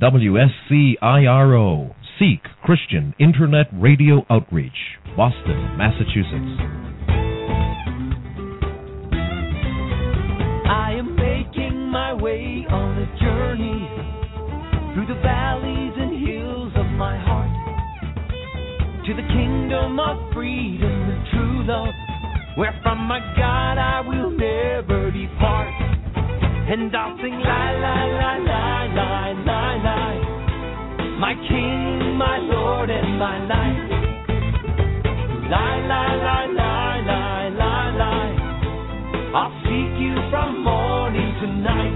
WSCIRO, Seek Christian Internet Radio Outreach, Boston, Massachusetts. I am making my way on a journey through the valleys and hills of my heart to the kingdom of freedom and true love, where from my God I will never depart. And I'll sing la la la la la la la, my King, my Lord, and my life. La la la la la la la, I'll seek you from morning to night.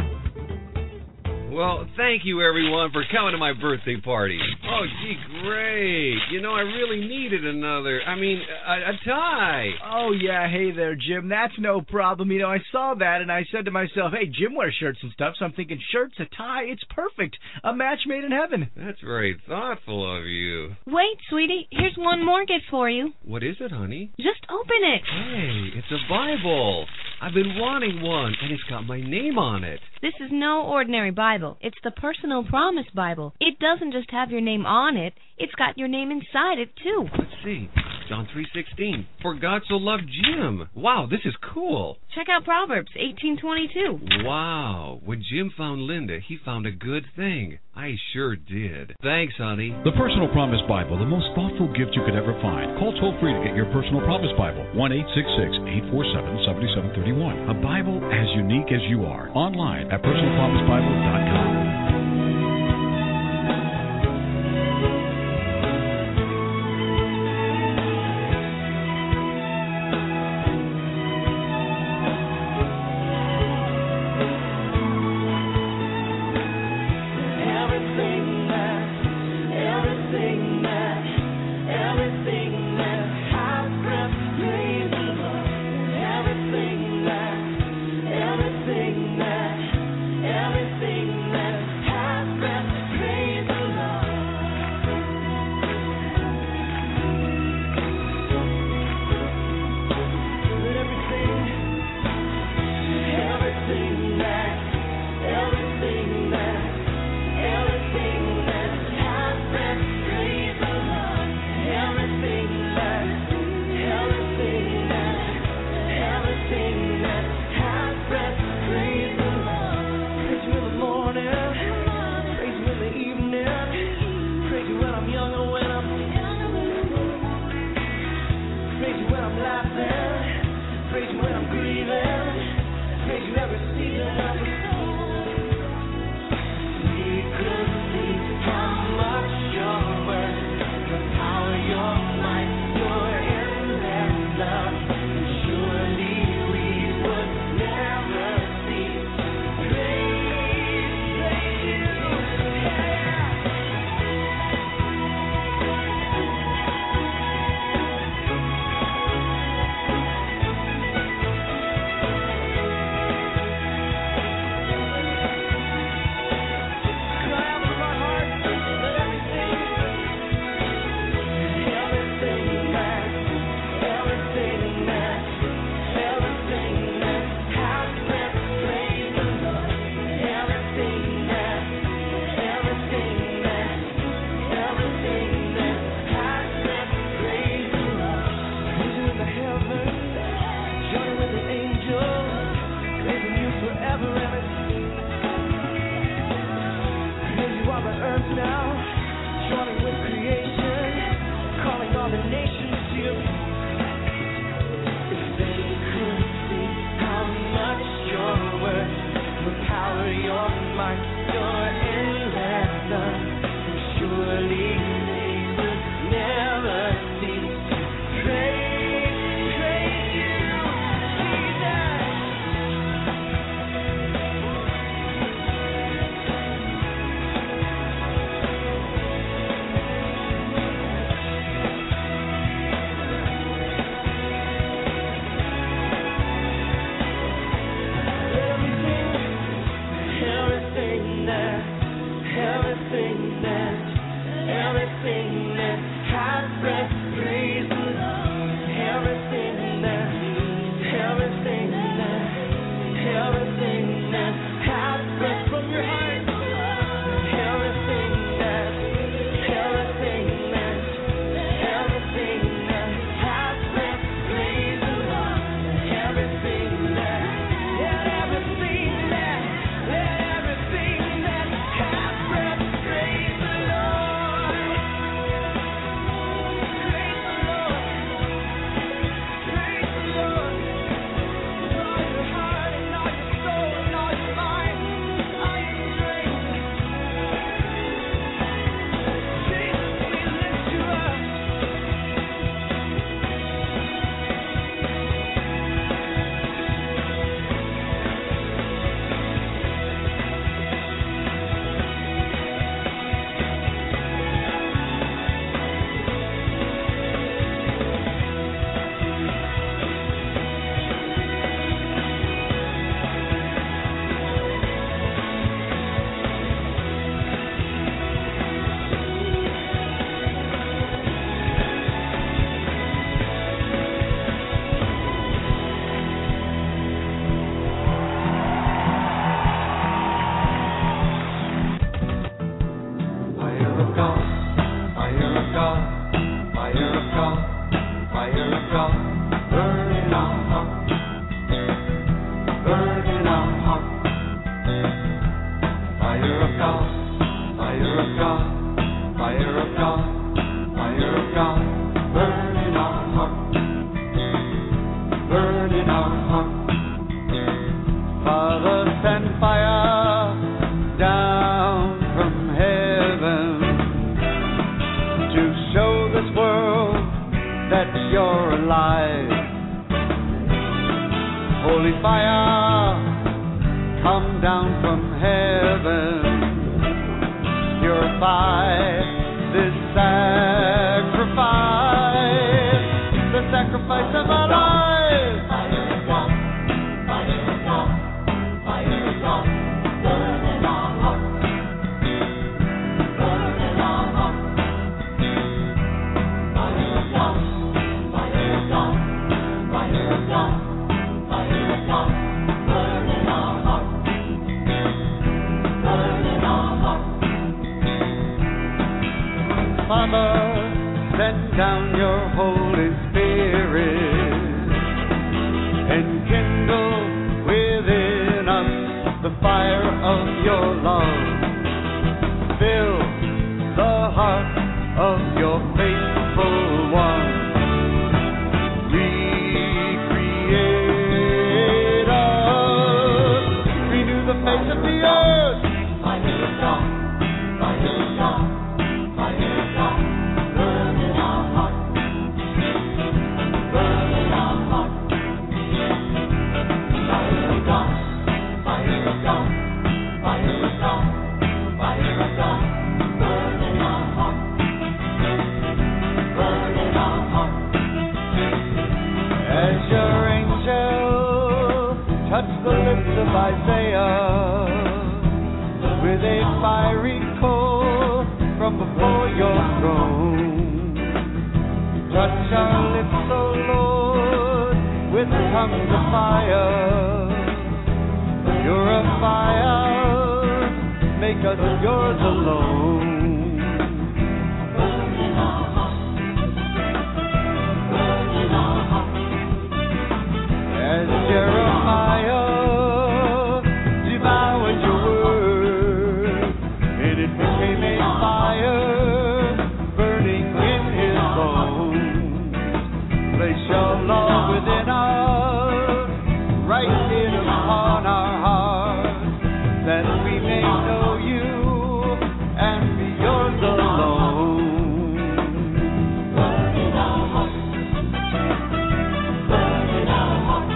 Well, thank you, everyone, for coming to my birthday party. Oh, gee, great. You know, I really needed a tie. Oh, yeah, hey there, Jim. That's no problem. You know, I saw that, and I said to myself, hey, Jim wears shirts and stuff, so I'm thinking shirts, a tie, it's perfect. A match made in heaven. That's very thoughtful of you. Wait, sweetie, here's one more gift for you. What is it, honey? Just open it. Hey, it's a Bible. I've been wanting one, and it's got my name on it. This is no ordinary Bible. It's the Personal Promise Bible. It doesn't just have your name on it. It's got your name inside it, too. Let's see. John 3:16. For God so loved Jim. Wow, this is cool. Check out Proverbs 18:22. Wow. When Jim found Linda, he found a good thing. I sure did. Thanks, honey. The Personal Promise Bible, the most thoughtful gift you could ever find. Call toll-free to get your Personal Promise Bible. 1-866-847-7731. A Bible as unique as you are. Online at personalpromisebible.com. Everything that send fire down from heaven to show this world that you're alive. Holy fire, come down from heaven, purify this sacrifice, the sacrifice of our lives. Fire of God, fire of God, fire of God, burn in our hearts, burn in our hearts. Fire of God, fire of God, fire of God, fire of God, burn in our hearts, burn in our hearts. Father, send down your Holy Spirit and kindle within us the fire of your love. Fill the heart of your faithful one. Recreate us, renew the face of the earth. Fire of God, fire of God, fire of God, burn in our hearts, burn in our hearts. Fire of God, fire of God, fire of God, fire of God, burn in our hearts, burn in our hearts. As your angel touched the lips of Isaiah with a fiery coal from before your throne, touch our lips, O Lord, with tongues of fire. Purify us, make us yours alone. Burn in our hearts, burn in our hearts. As Jeremiah devoured your word, and it became a fire burning in his bones. Place your law within us, write it upon our hearts, that we may know you and be yours alone. Burn in our hearts, burn in our hearts.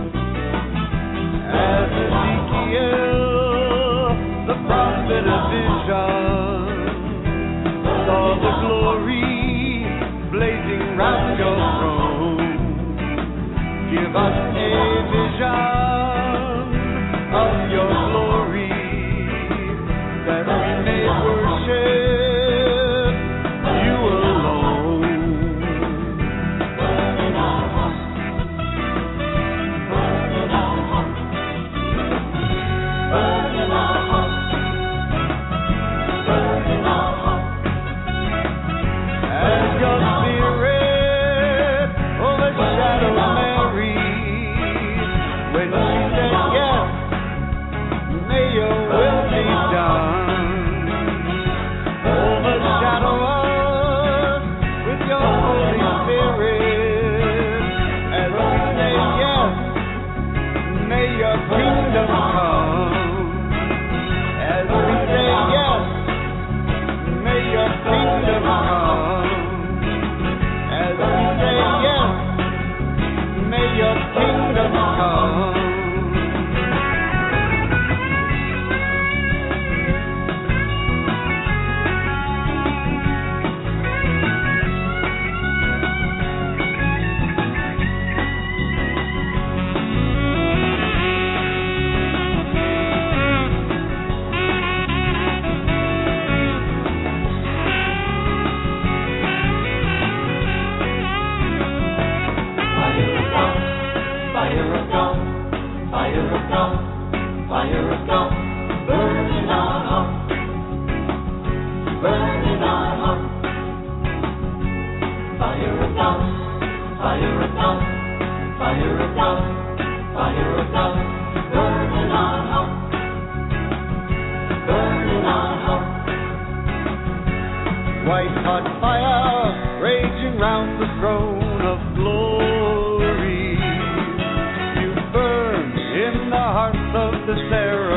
As Ezekiel, the prophet of vision, saw the glory blazing round your throne, give us a vision of your glory, that we may worship you alone. Burn in our hearts, burn in our hearts, burn in our hearts, burn in our hearts. As your spirit overshadowed Mary, when she said yes, may your will be done. Overshadow us with your Holy Spirit, as we say yes, may your kingdom come. As we say yes, may your kingdom come. As we say yes, may your kingdom come. Fire of God, fire of God, fire of God, burn in our hearts, burn in our hearts. Fire of God, fire of God, fire of God, fire of God, burn in our hearts, burn in our hearts. White hot fire raging round the throne of glory. In the hearts of the seraphim.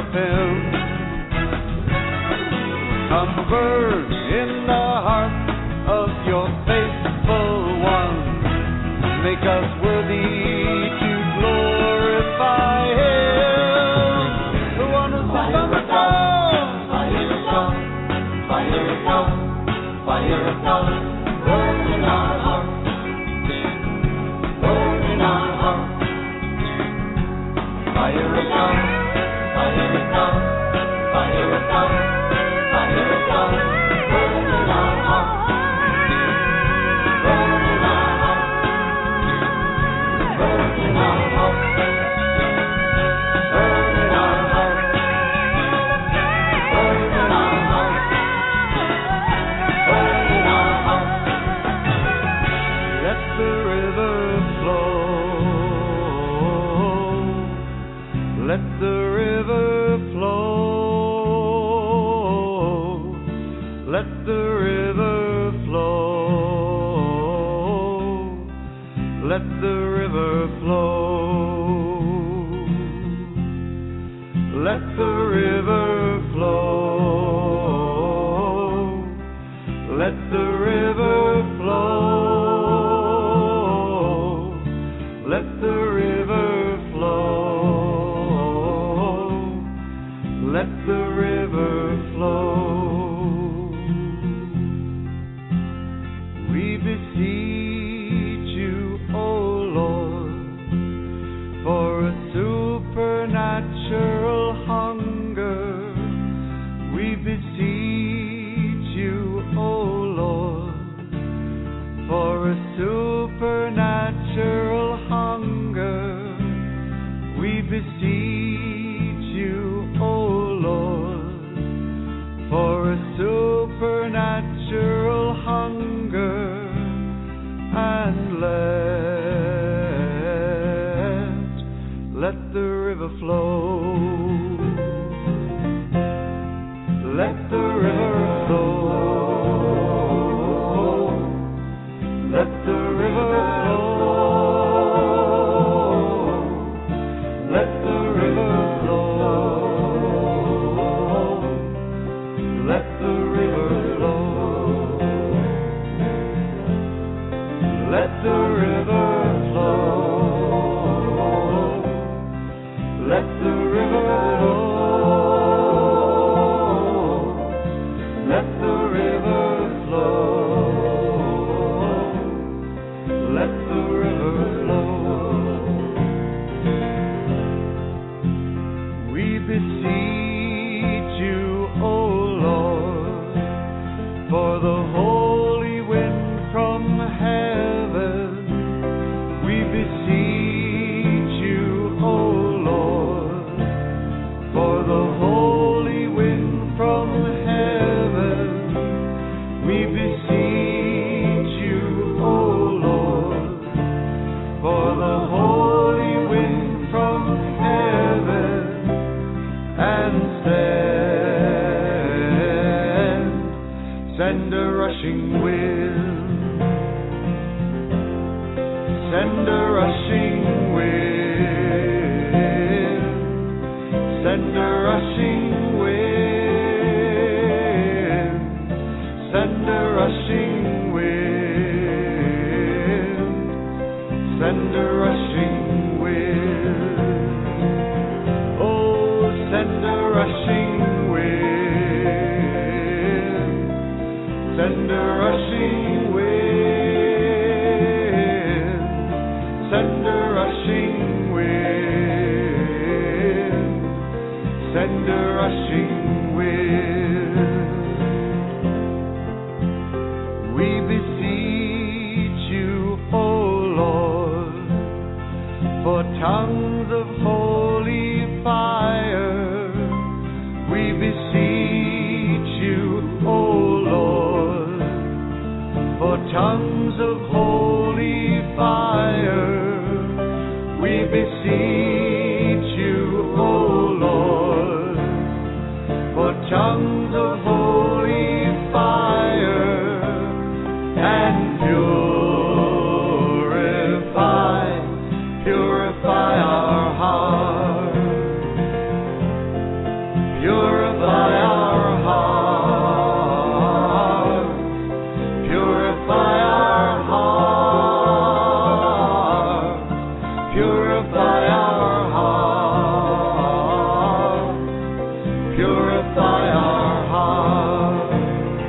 Purify our hearts.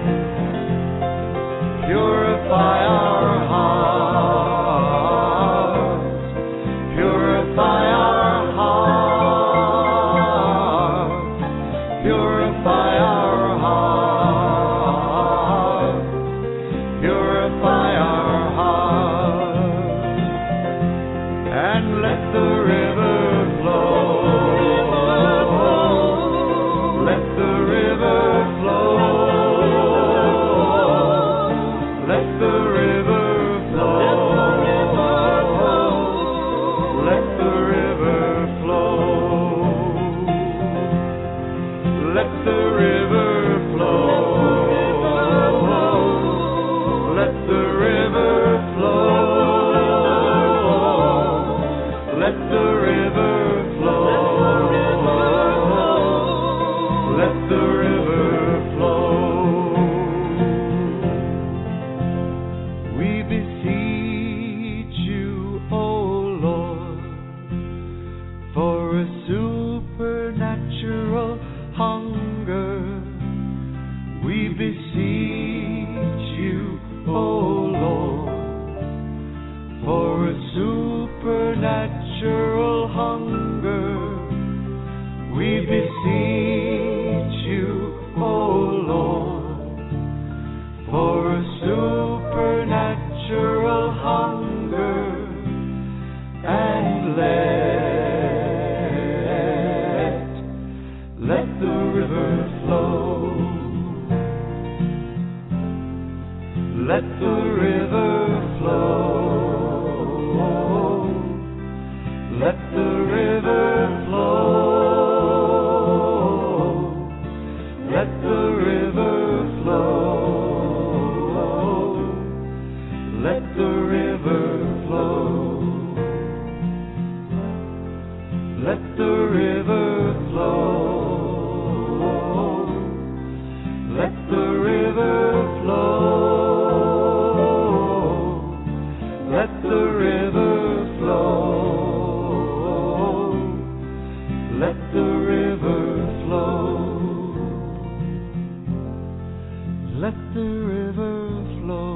Purify our hearts. Purify our hearts. Purify our hearts. Purify our hearts. And let the river flow. Let the river flow. Let the river flow. Let the river flow. Let the river flow. Let the river flow. Let the river flow. Let the river flow. We beseech you, O Lord, for a supernatural hunger. We beseech you, O Lord, for a supernatural hunger. We beseech you, O Lord, for a supernatural hunger, and let the river flow. Let the river flow. Let the river flow. Let the river flow. Let the river flow. Let the river flow. Let the river flow. Let the river flow. Let the river flow. Let the river flow.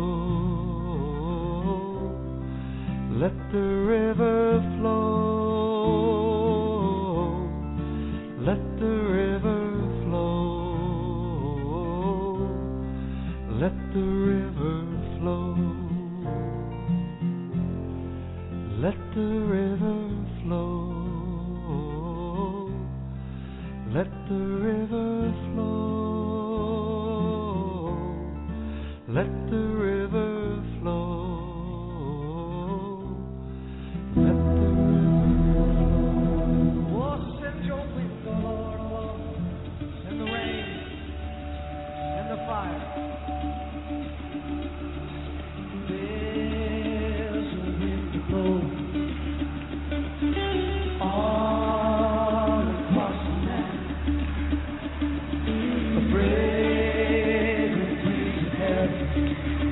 Let the river flow. Let the river flow. Let the river flow. Let the river flow. Let the river flow. Let the river flow. Let the river flow. Oh, send your wind, O Lord, and the rain and the fire. There's a wind to blow all across the land. A fragrant breeze of heaven.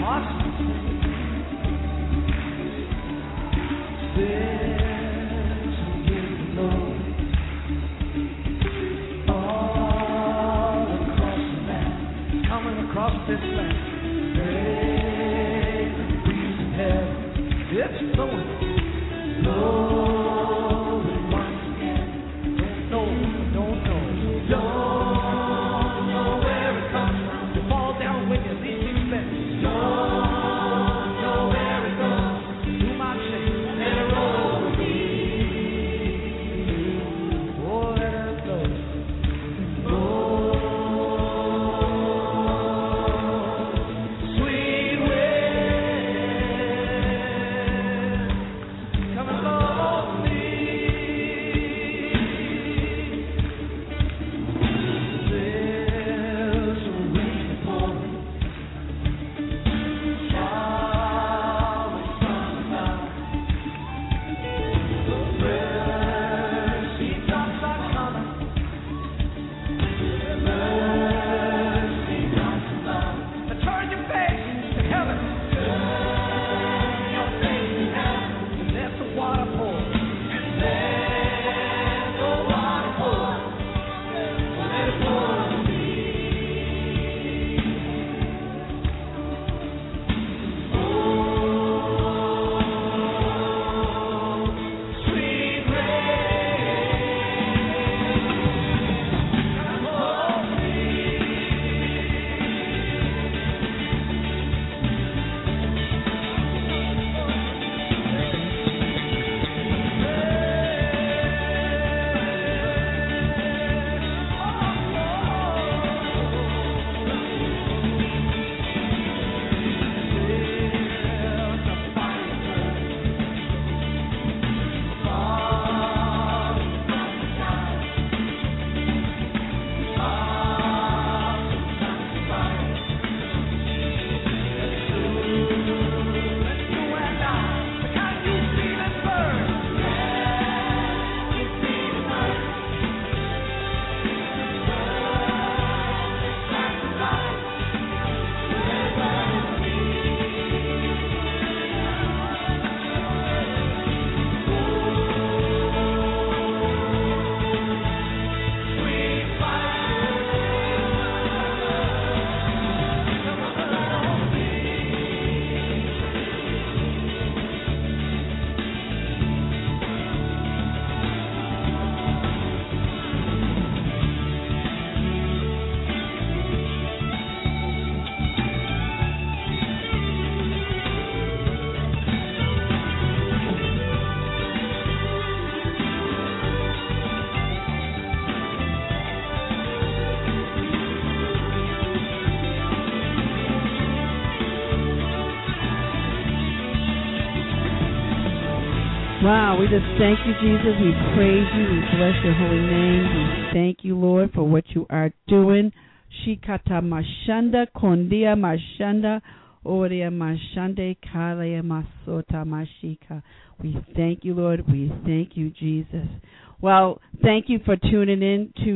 Wow, we just thank you, Jesus. We praise you. We bless your holy name. We thank you, Lord, for what you are doing. Shikata mashanda, kondia mashanda, oria mashande, kalaya masota mashika. We thank you, Lord. We thank you, Jesus. Well, thank you for tuning in to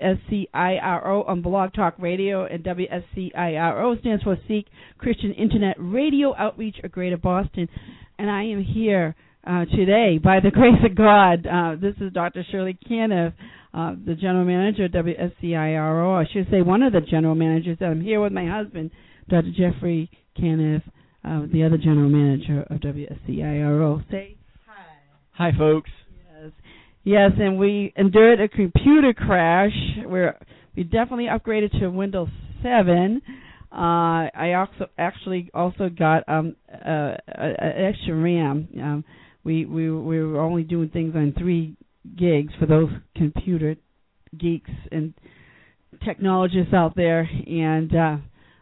WSCIRO on Blog Talk Radio, and WSCIRO stands for Seek Christian Internet Radio Outreach of Greater Boston. And I am here today, by the grace of God. This is Dr. Shirley Caniff, the general manager of WSCIRO. I should say one of the general managers. I'm here with my husband, Dr. Jeffrey Caniff, the other general manager of WSCIRO. Say hi. Hi, folks. Yes, and we endured a computer crash. We definitely upgraded to Windows 7. I also got an extra RAM. We were only doing things on 3 gigs for those computer geeks and technologists out there, and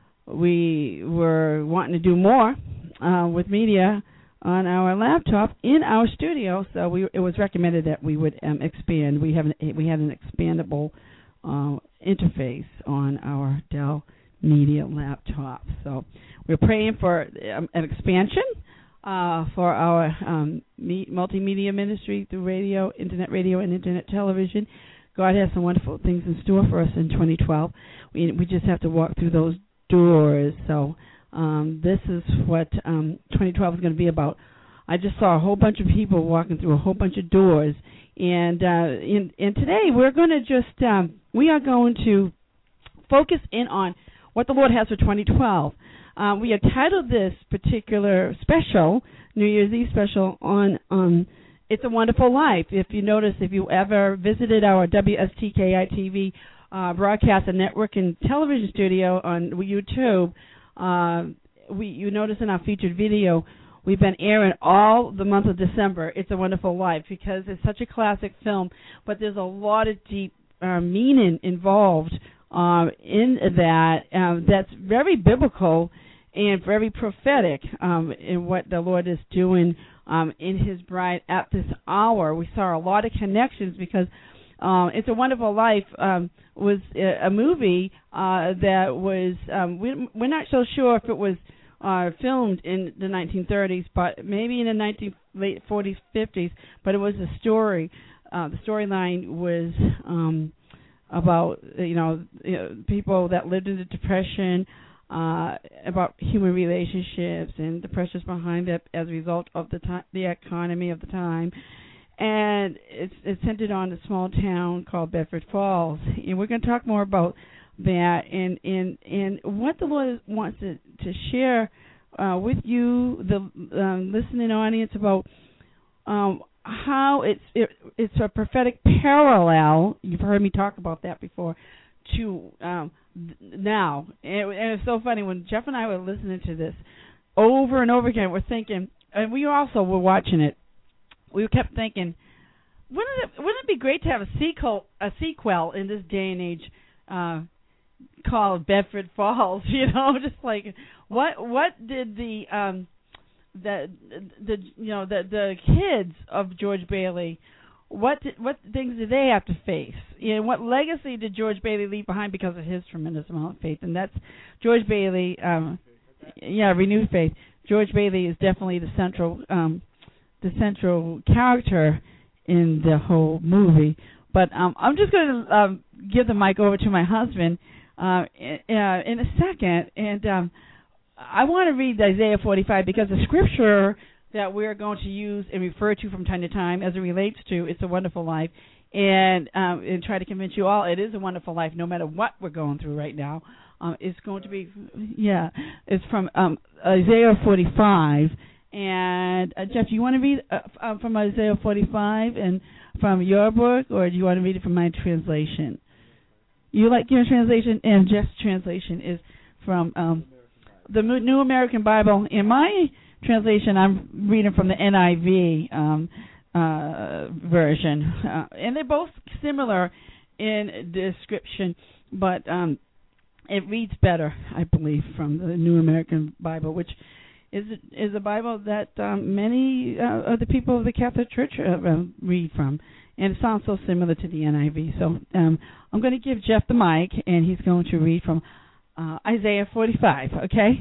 we were wanting to do more with media on our laptop in our studio. So it was recommended that we would expand. We had an expandable interface on our Dell Media laptop. So we're praying for an expansion for our multimedia ministry through radio, and internet television. God has some wonderful things in store for us in 2012. We just have to walk through those doors. So This is what 2012 is going to be about. I just saw a whole bunch of people walking through a whole bunch of doors, and today we're going to just we are going to focus in on what the Lord has for 2012. We have titled this particular special, New Year's Eve special, on It's a Wonderful Life. If you notice, if you ever visited our WSTKI TV broadcast and network and television studio on YouTube, you notice in our featured video, we've been airing all the month of December, It's a Wonderful Life, because it's such a classic film, but there's a lot of deep meaning involved in that that's very biblical and very prophetic in what the Lord is doing in His bride at this hour. We saw a lot of connections because It's a Wonderful Life was a movie that was, we're not so sure if it was filmed in the 1930s, but maybe in the late 40s, 50s, but it was a story. The storyline was about, people that lived in the Depression, about human relationships and the pressures behind that as a result of the economy of the time. And it's centered on a small town called Bedford Falls. And we're going to talk more about that and what the Lord wants to share with you, the listening audience, about how it's a prophetic parallel. You've heard me talk about that before. To now, and it's so funny when Jeff and I were listening to this over and over again. We're thinking, and we also were watching it. We kept thinking, wouldn't it be great to have a sequel in this day and age called Bedford Falls? Just like what did the kids of George Bailey, what things did they have to face? What legacy did George Bailey leave behind because of his tremendous amount of faith? And that's George Bailey. Renewed faith. George Bailey is definitely the central character in the whole movie. But I'm just going to give the mic over to my husband in a second, and I want to read Isaiah 45 because the scripture that we're going to use and refer to from time to time as it relates to It's a Wonderful Life, and try to convince you all it is a wonderful life no matter what we're going through right now. It's going to be, it's from Isaiah 45. And Jeff, do you want to read from Isaiah 45 and from your book, or do you want to read it from my translation? You like your translation, and Jeff's translation is from the New American Bible. In my translation, I'm reading from the NIV version, and they're both similar in description, but it reads better, I believe, from the New American Bible, which is a Bible that many of the people of the Catholic Church read from, and it sounds so similar to the NIV. So I'm going to give Jeff the mic, and he's going to read from Isaiah 45, okay?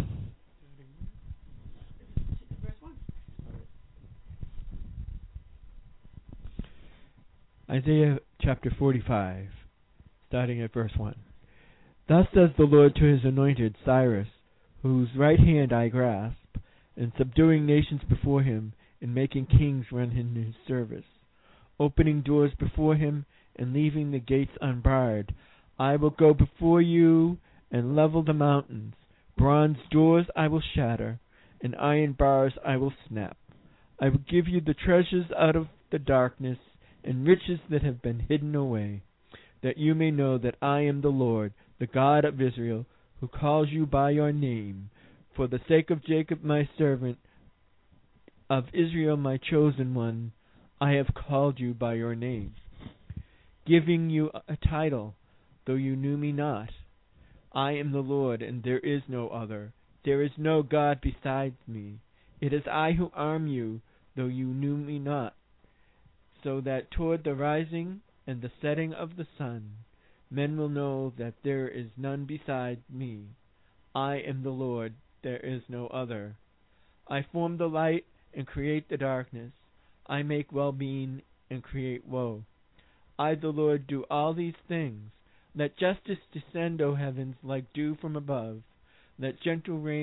Isaiah chapter 45, starting at verse 1. Thus says the Lord to His anointed Cyrus, whose right hand I grasp, and subduing nations before him, and making kings run in his service, opening doors before him, and leaving the gates unbarred. I will go before you, and level the mountains. Bronze doors I will shatter, and iron bars I will snap. I will give you the treasures out of the darkness, and riches that have been hidden away, that you may know that I am the Lord, the God of Israel, who calls you by your name. For the sake of Jacob my servant, of Israel my chosen one, I have called you by your name, giving you a title, though you knew me not. I am the Lord, and there is no other. There is no God besides me. It is I who arm you, though you knew me not, so that toward the rising and the setting of the sun, men will know that there is none beside me. I am the Lord. There is no other. I form the light and create the darkness. I make well-being and create woe. I, the Lord, do all these things. Let justice descend, O heavens, like dew from above. Let gentle rain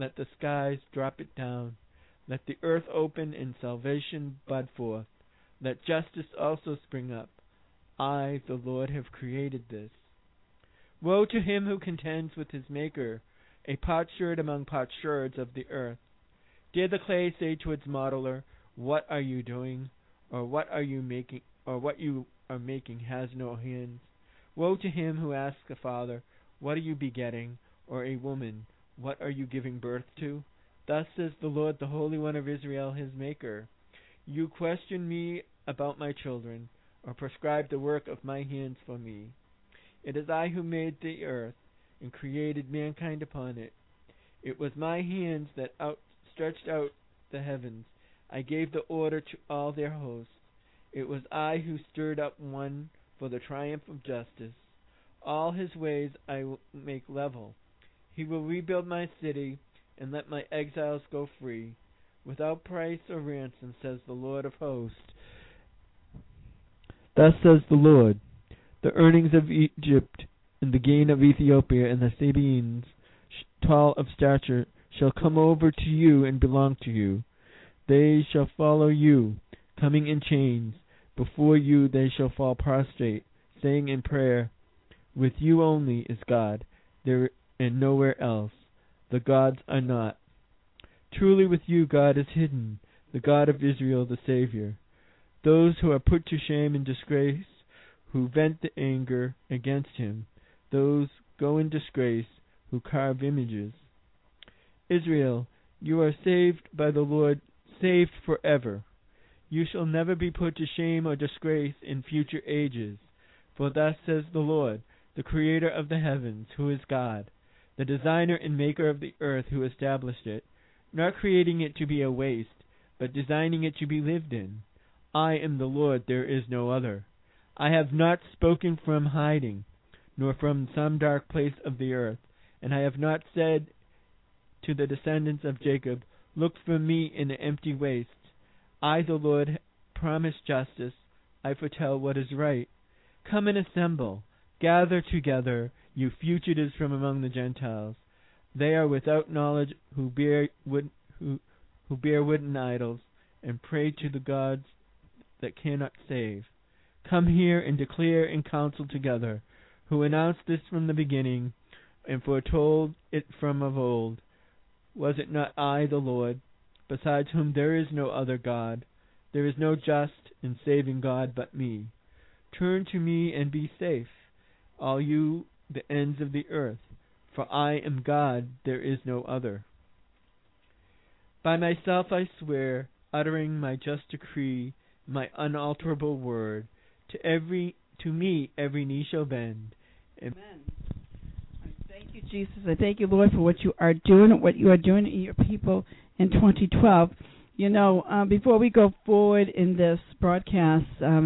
Let the skies drop it down. Let the earth open and salvation bud forth. Let justice also spring up. I, the Lord, have created this. Woe to him who contends with his maker, a potsherd among potsherds of the earth. Dare the clay say to its modeler, "What are you doing?" Or what are you making? Or what you are making has no hands. Woe to him who asks a father, "What are you begetting?" Or a woman, "What are you giving birth to?" Thus says the Lord, the Holy One of Israel, his Maker. You question me about my children, or prescribe the work of my hands for me. It is I who made the earth, and created mankind upon it. It was my hands that stretched out the heavens. I gave the order to all their hosts. It was I who stirred up one for the triumph of justice. All his ways I will make level. He will rebuild my city, and let my exiles go free, without price or ransom, says the Lord of hosts. Thus says the Lord, the earnings of Egypt, and the gain of Ethiopia, and the Sabeans, tall of stature, shall come over to you and belong to you. They shall follow you, coming in chains. Before you they shall fall prostrate, saying in prayer, with you only is God, there and nowhere else. The gods are not. Truly with you God is hidden, the God of Israel, the Savior. Those who are put to shame and disgrace, who vent the anger against him, those go in disgrace who carve images. Israel, you are saved by the Lord, saved forever. You shall never be put to shame or disgrace in future ages. For thus says the Lord, the Creator of the heavens, who is God, the designer and maker of the earth, who established it, not creating it to be a waste, but designing it to be lived in. I am the Lord, there is no other. I have not spoken from hiding, nor from some dark place of the earth, and I have not said to the descendants of Jacob, look for me in the empty wastes. I, the Lord, promise justice. I foretell what is right. Come and assemble. Gather together, you fugitives from among the Gentiles. They are without knowledge who bear wooden idols and pray to the gods that cannot save. Come here and declare in council together, who announced this from the beginning and foretold it from of old. Was it not I, the Lord, besides whom there is no other God? There is no just and saving God but me. Turn to me and be safe, all you, the ends of the earth, for I am God, there is no other. By myself I swear, uttering my just decree, my unalterable word, to me every knee shall bend. Amen. Thank you, Jesus. I thank you, Lord, for what you are doing in your people in 2012. You know, before we go forward in this broadcast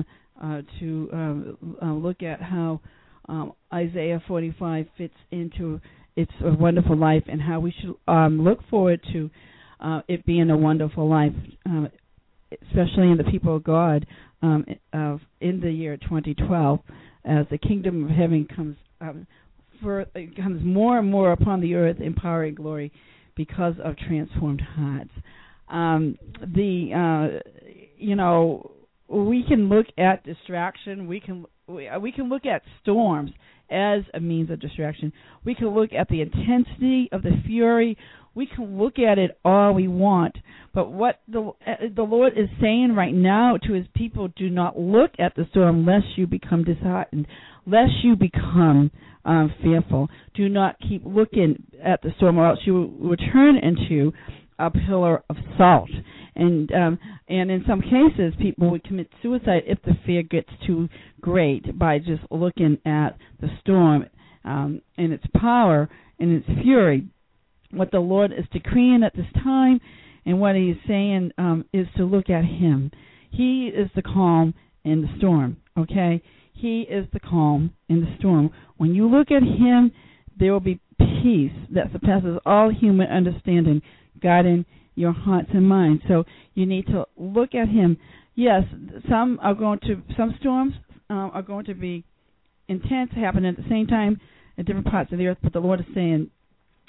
to look at how Isaiah 45 fits into its a wonderful life and how we should look forward to it being a wonderful life, especially in the people of God in the year 2012, as the kingdom of heaven comes more and more upon the earth in power and glory because of transformed hearts. We can look at distraction. We can look at storms as a means of distraction. We can look at the intensity of the fury. We can look at it all we want. But what the Lord is saying right now to his people, do not look at the storm lest you become disheartened, lest you become fearful. Do not keep looking at the storm, or else you will turn into a pillar of salt. And in some cases, people would commit suicide if the fear gets too great by just looking at the storm and its power and its fury. What the Lord is decreeing at this time and what he is saying is to look at him. He is the calm in the storm, okay? He is the calm in the storm. When you look at him, there will be peace that surpasses all human understanding, guiding your hearts and minds. So you need to look at him. Yes, some storms are going to be intense, happening at the same time in different parts of the earth, but the Lord is saying,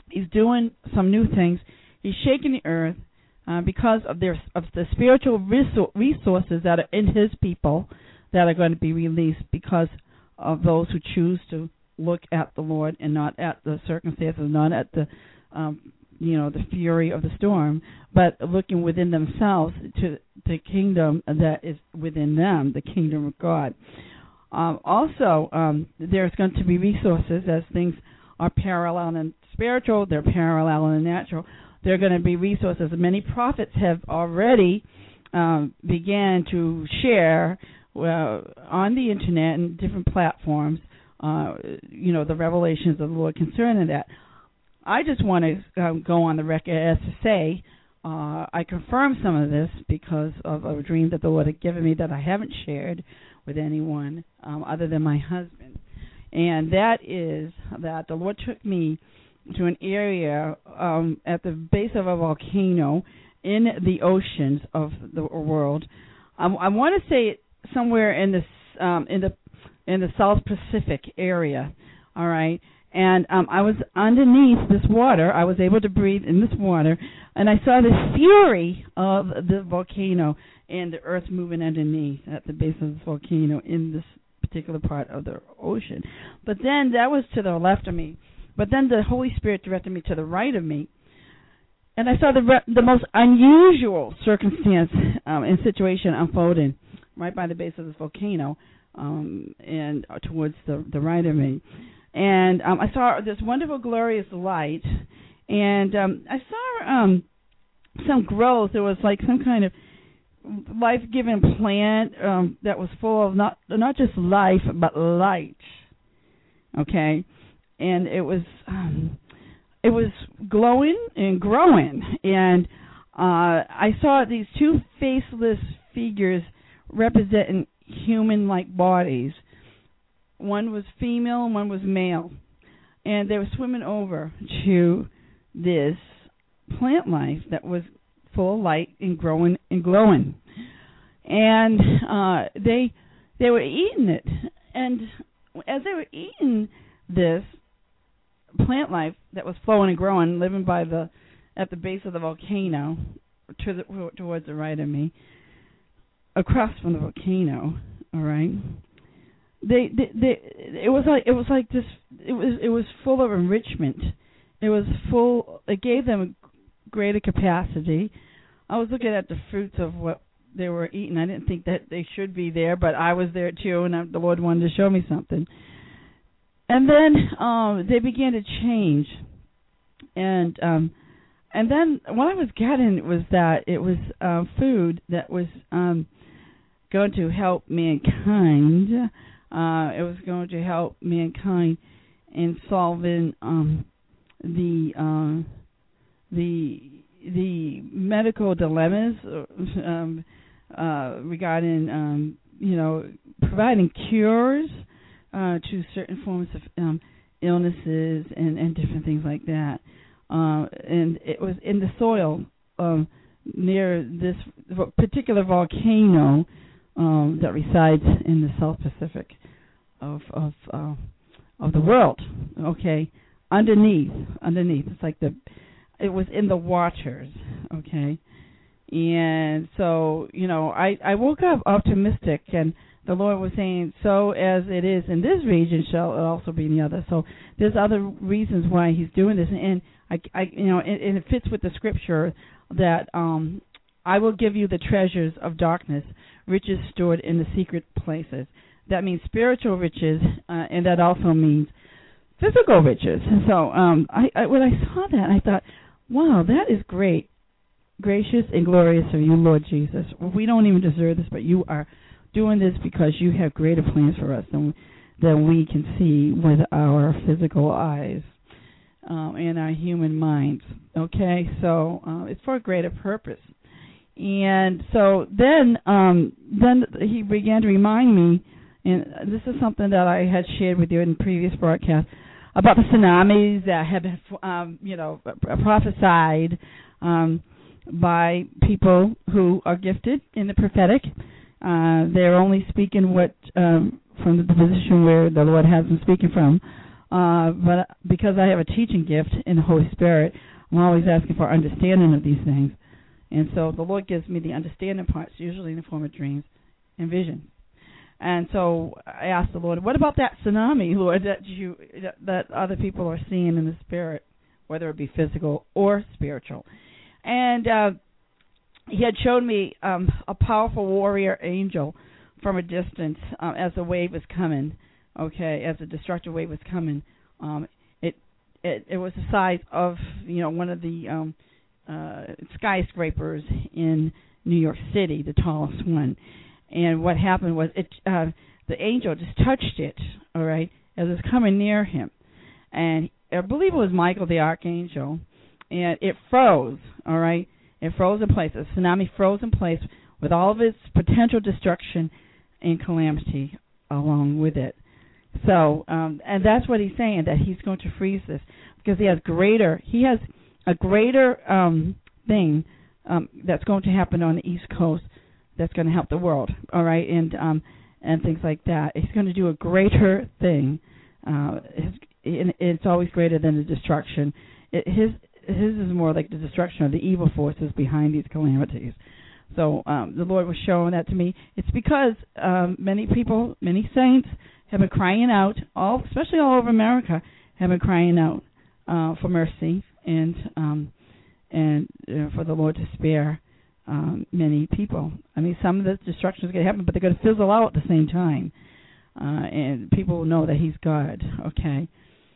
He's doing some new things. He's shaking the earth because of the spiritual resources that are in His people that are going to be released because of those who choose to look at the Lord and not at the circumstances, not at the the fury of the storm, but looking within themselves to the kingdom that is within them, the kingdom of God. Also, there's going to be resources as things are parallel in spiritual, they're parallel in natural. There are going to be resources. Many prophets have already began to share on the internet and different platforms, the revelations of the Lord concerning that. I just want to go on the record as to say I confirm some of this because of a dream that the Lord had given me that I haven't shared with anyone other than my husband. And that is that the Lord took me to an area at the base of a volcano in the oceans of the world. I want to say somewhere in the South Pacific area. All right. And I was underneath this water. I was able to breathe in this water, and I saw the fury of the volcano and the earth moving underneath at the base of this volcano in this particular part of the ocean. But then that was to the left of me. But then the Holy Spirit directed me to the right of me, and I saw the most unusual circumstance and situation unfolding right by the base of this volcano and towards the right of me. And I saw this wonderful, glorious light, and I saw some growth. There was like some kind of life-giving plant that was full of not just life, but light. Okay, and it was glowing and growing, and I saw these two faceless figures representing human-like bodies. One was female and one was male. And they were swimming over to this plant life that was full of light and growing and glowing. And they were eating it. And as they were eating this plant life that was flowing and growing, living at the base of the volcano towards the right of me, across from the volcano, all right? It was like this. It was full of enrichment. It gave them a greater capacity. I was looking at the fruits of what they were eating. I didn't think that they should be there, but I was there too, and the Lord wanted to show me something. And then they began to change, and then what I was getting was that it was food that was going to help mankind. It was going to help mankind in solving the medical dilemmas regarding providing cures to certain forms of illnesses and different things like that. And it was in the soil near this particular volcano that resides in the South Pacific of the world. Okay, underneath. It's like it was in the waters. Okay, and so I woke up optimistic, and the Lord was saying, "So as it is in this region, shall it also be in the other." So there's other reasons why He's doing this, and and it fits with the scripture that I will give you the treasures of darkness, riches stored in the secret places. That means spiritual riches, and that also means physical riches. And so when I saw that, I thought, wow, that is great, gracious and glorious of you, Lord Jesus. We don't even deserve this, but you are doing this because you have greater plans for us than we can see with our physical eyes and our human minds. Okay, so it's for a greater purpose. And so then He began to remind me, and this is something that I had shared with you in previous broadcasts, about the tsunamis that have been, prophesied by people who are gifted in the prophetic. They're only speaking what from the position where the Lord has them speaking from. But because I have a teaching gift in the Holy Spirit, I'm always asking for understanding of these things. And so the Lord gives me the understanding parts, usually in the form of dreams and visions. And so I asked the Lord, what about that tsunami, Lord, that other people are seeing in the spirit, whether it be physical or spiritual? And he had shown me a powerful warrior angel from a distance as the wave was coming, as the destructive wave was coming. It was the size of, one of the skyscrapers in New York City, the tallest one. And what happened was the angel just touched it, all right, as it was coming near him. And I believe it was Michael the archangel, and it froze, all right. It froze in place. The tsunami froze in place with all of its potential destruction and calamity along with it. So, and that's what he's saying, that he's going to freeze this because he has a greater thing that's going to happen on the East Coast that's going to help the world, all right, and things like that. He's going to do a greater thing. It's always greater than the destruction. His is more like the destruction of the evil forces behind these calamities. So the Lord was showing that to me. It's because many people, many saints have been crying out, especially all over America, have been crying out for mercy and for the Lord to spare many people. I mean, some of the destruction is going to happen, but they're going to fizzle out at the same time. And people will know that he's God, okay?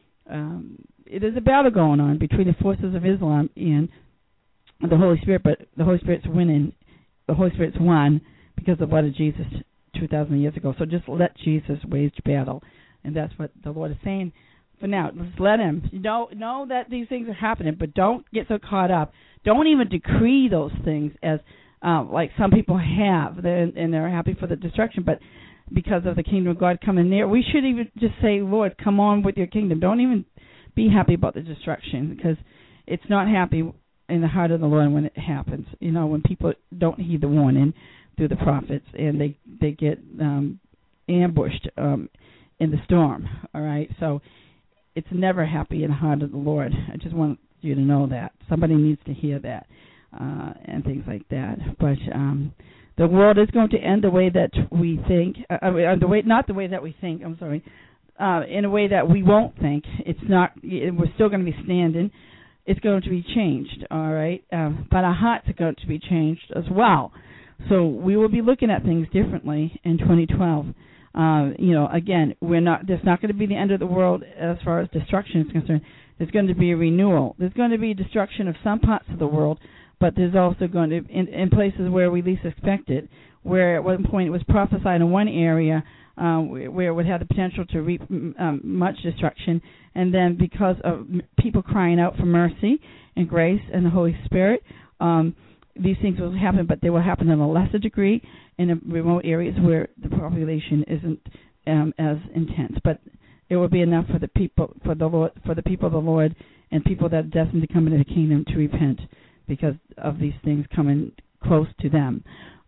It is a battle going on between the forces of Islam and the Holy Spirit, but the Holy Spirit's winning. The Holy Spirit's won because of the blood of Jesus 2,000 years ago. So just let Jesus wage battle. And that's what the Lord is saying for now. Let's let him. Know that these things are happening, but don't get so caught up. Don't even decree those things as like some people have, and they're happy for the destruction, but because of the kingdom of God coming near, we should even just say, Lord, come on with your kingdom. Don't even be happy about the destruction, because it's not happy in the heart of the Lord when it happens. When people don't heed the warning through the prophets and they get ambushed in the storm, all right? So it's never happy in the heart of the Lord. I just want you to know that. Somebody needs to hear that and things like that. But the world is going to end the way that we think, not the way that we think, I'm sorry, in a way that we won't think. It's not, we're still going to be standing. It's going to be changed, all right? But our hearts are going to be changed as well. So we will be looking at things differently in 2012. Again, there's not going to be the end of the world as far as destruction is concerned. There's going to be a renewal. There's going to be destruction of some parts of the world, but there's also going to, in places where we least expect it, where at one point it was prophesied in one area where it would have the potential to reap much destruction, and then because of people crying out for mercy and grace and the Holy Spirit, these things will happen, but they will happen in a lesser degree in remote areas where the population isn't as intense. But it will be enough for the people, for the people of the Lord, and people that are destined to come into the kingdom to repent because of these things coming close to them,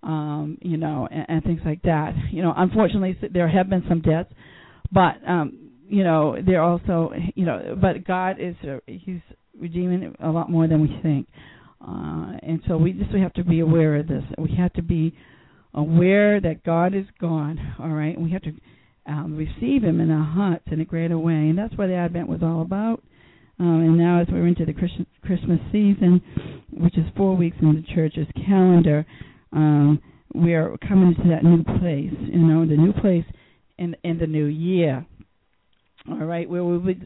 and things like that. Unfortunately, there have been some deaths, but there also, but God He's redeeming a lot more than we think. And so we have to be aware of this. We have to be aware that God is God, all right? And we have to receive him in our hearts in a greater way. And that's what the Advent was all about. And now as we're into the Christmas season, which is 4 weeks in the church's calendar, we are coming to that new place, the new place in the new year, all right, where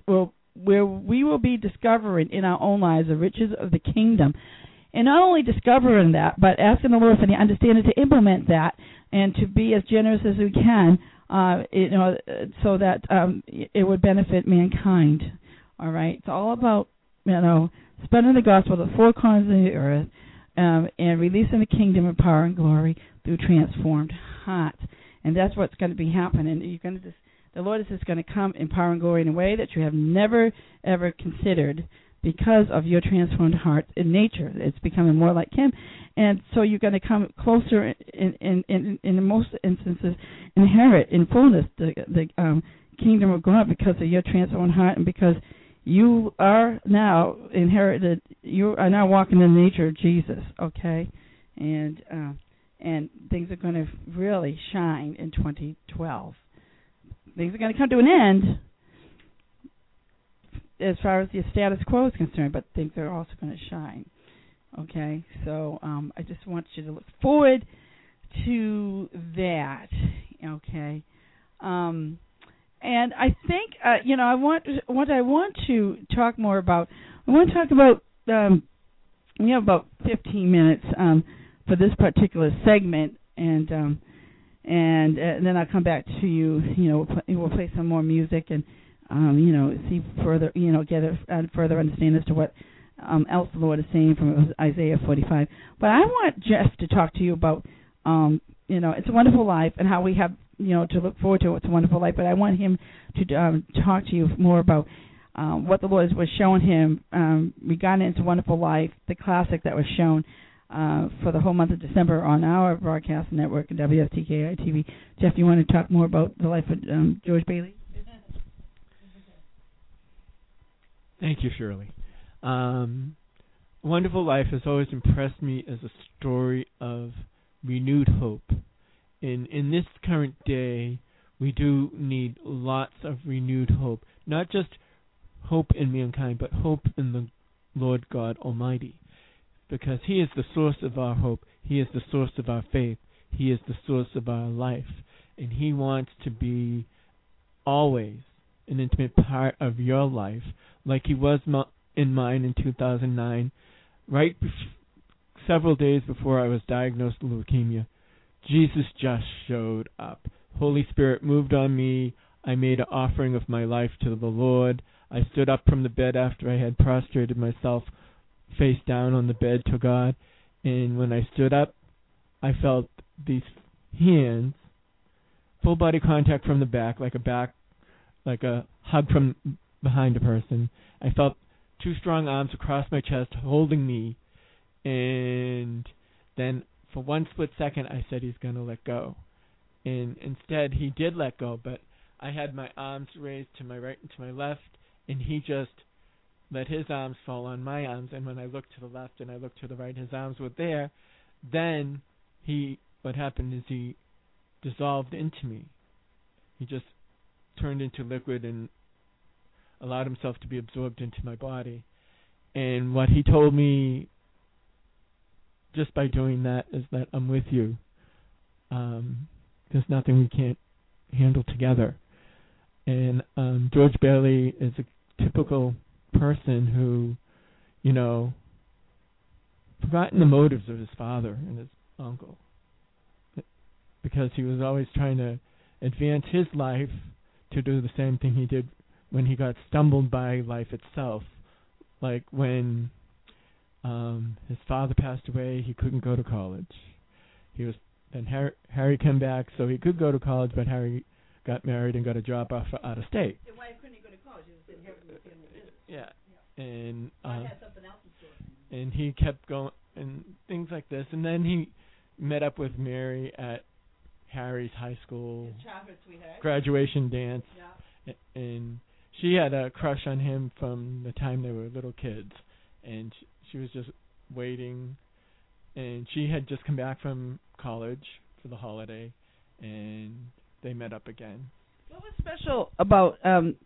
we will be discovering in our own lives the riches of the kingdom. And not only discovering that, but asking the Lord for the understanding to implement that and to be as generous as we can, so that it would benefit mankind. All right? It's all about, spreading the gospel to the four corners of the earth and releasing the kingdom of power and glory through transformed hearts. And that's what's going to be happening. The Lord is just going to come in power and glory in a way that you have never, ever considered, because of your transformed heart in nature. It's becoming more like him. And so you're going to come closer in most instances, inherit in fullness the kingdom of God because of your transformed heart and because you are now inherited. You are now walking in the nature of Jesus. Okay, and things are going to really shine in 2012. Things are going to come to an end as far as the status quo is concerned, but things are also going to shine. Okay, so I just want you to look forward to that. Okay, and I think I want to talk more about. I want to talk about. We have about 15 minutes for this particular segment, and then I'll come back to you. We'll play some more music and see further. Get a further understanding as to what else the Lord is saying from Isaiah 45. But I want Jeff to talk to you about, It's a Wonderful Life and how we have, to look forward to It's a Wonderful Life. But I want him to talk to you more about what the Lord was showing him regarding It's a Wonderful Life, the classic that was shown for the whole month of December on our broadcast network, WSTKI TV. Jeff, you want to talk more about the life of George Bailey? Thank you, Shirley. Wonderful Life has always impressed me as a story of renewed hope. In this current day, we do need lots of renewed hope. Not just hope in mankind, but hope in the Lord God Almighty. Because He is the source of our hope. He is the source of our faith. He is the source of our life. And He wants to be always an intimate part of your life, like He was in mine in 2009, several days before I was diagnosed with leukemia. Jesus just showed up. Holy Spirit moved on me. I made an offering of my life to the Lord. I stood up from the bed after I had prostrated myself face down on the bed to God. And when I stood up, I felt these hands, full body contact from the back, like a hug from behind a person. I felt two strong arms across my chest holding me. And then for one split second, I said He's going to let go. And instead, He did let go, but I had my arms raised to my right and to my left, and He just let His arms fall on my arms. And when I looked to the left and I looked to the right, His arms were there. Then what happened is He dissolved into me. He just turned into liquid and allowed Himself to be absorbed into my body. And what He told me just by doing that is that I'm with you. There's nothing we can't handle together. And George Bailey is a typical person who, forgotten the motives of his father and his uncle, because he was always trying to advance his life to do the same thing he did when he got stumbled by life itself. Like when his father passed away, he couldn't go to college. Then Harry came back, so he could go to college, but Harry got married and got a job offer out of state. Then why couldn't he go to college? He was inheriting the family business. Yeah. And had something else in store. And he kept going and things like this. And then he met up with Mary at Harry's high school graduation dance. Yeah. And she had a crush on him from the time they were little kids. And she was just waiting. And she had just come back from college for the holiday. And they met up again. What was special about,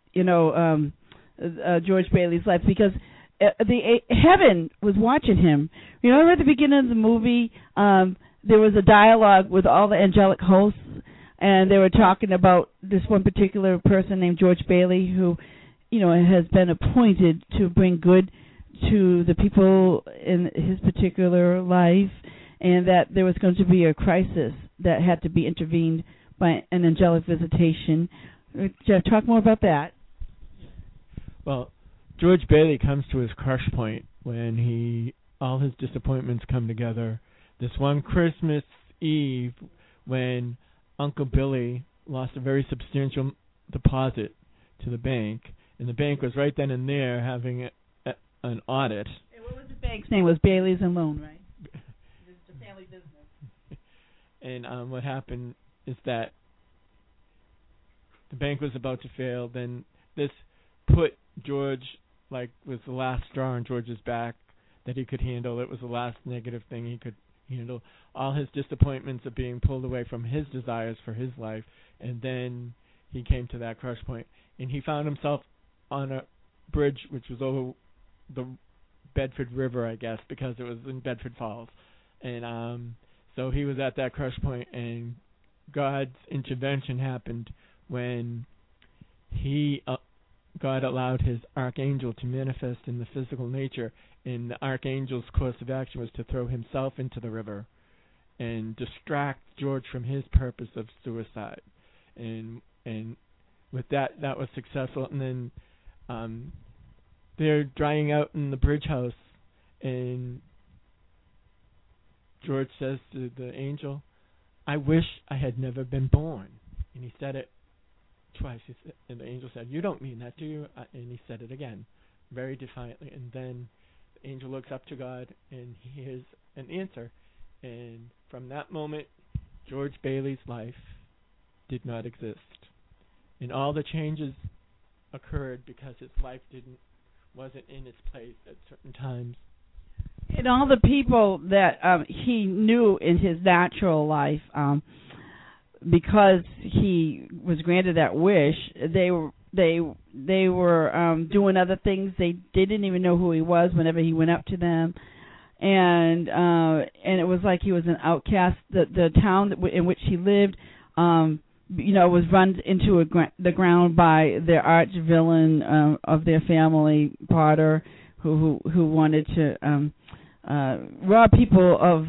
George Bailey's life? Because heaven was watching him. At the beginning of the movie, there was a dialogue with all the angelic hosts, and they were talking about this one particular person named George Bailey who, has been appointed to bring good to the people in his particular life, and that there was going to be a crisis that had to be intervened by an angelic visitation. Jeff, talk more about that. Well, George Bailey comes to his crush point when all his disappointments come together. This one Christmas Eve when Uncle Billy lost a very substantial deposit to the bank, and the bank was right then and there having an audit. Hey, what was the bank's name? It was Bailey's and Loan, right? It's a family business. And what happened is that the bank was about to fail. Then this put George, was the last straw on George's back that he could handle. It was the last negative thing he could handle. All his disappointments of being pulled away from his desires for his life, and then he came to that crush point, and he found himself on a bridge which was over the Bedford River, I guess, because it was in Bedford Falls. And so he was at that crush point, and God's intervention happened when God allowed his archangel to manifest in the physical nature, and the archangel's course of action was to throw himself into the river and distract George from his purpose of suicide. And with that was successful. And then they're drying out in the bridge house, and George says to the angel, "I wish I had never been born." And he said it twice. And the angel said, "You don't mean that, do you?" And he said it again, very defiantly. And then the angel looks up to God, and he hears an answer. And from that moment, George Bailey's life did not exist. And all the changes occurred because his life wasn't in its place at certain times. And all the people that he knew in his natural life, because he was granted that wish, they were doing other things. They didn't even know who he was whenever he went up to them, and it was like he was an outcast. The town in which he lived, was run into the ground by their arch villain of their family, Potter, who wanted to rob people of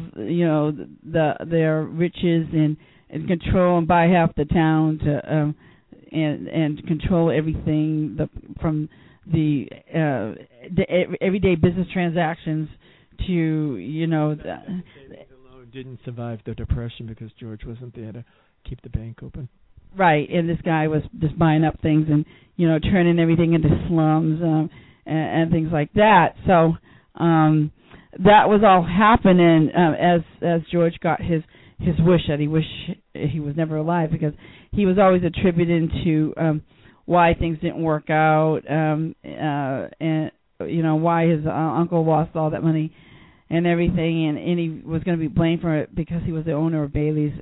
their riches and control and buy half the town to and control everything from the everyday business transactions to alone didn't survive the Depression because George wasn't there to keep the bank open. Right, and this guy was just buying up things and turning everything into slums and things like that. So that was all happening as George got his wish that he wished he was never alive, because he was always attributed to why things didn't work out, and why his uncle lost all that money and everything, and he was going to be blamed for it because he was the owner of Bailey's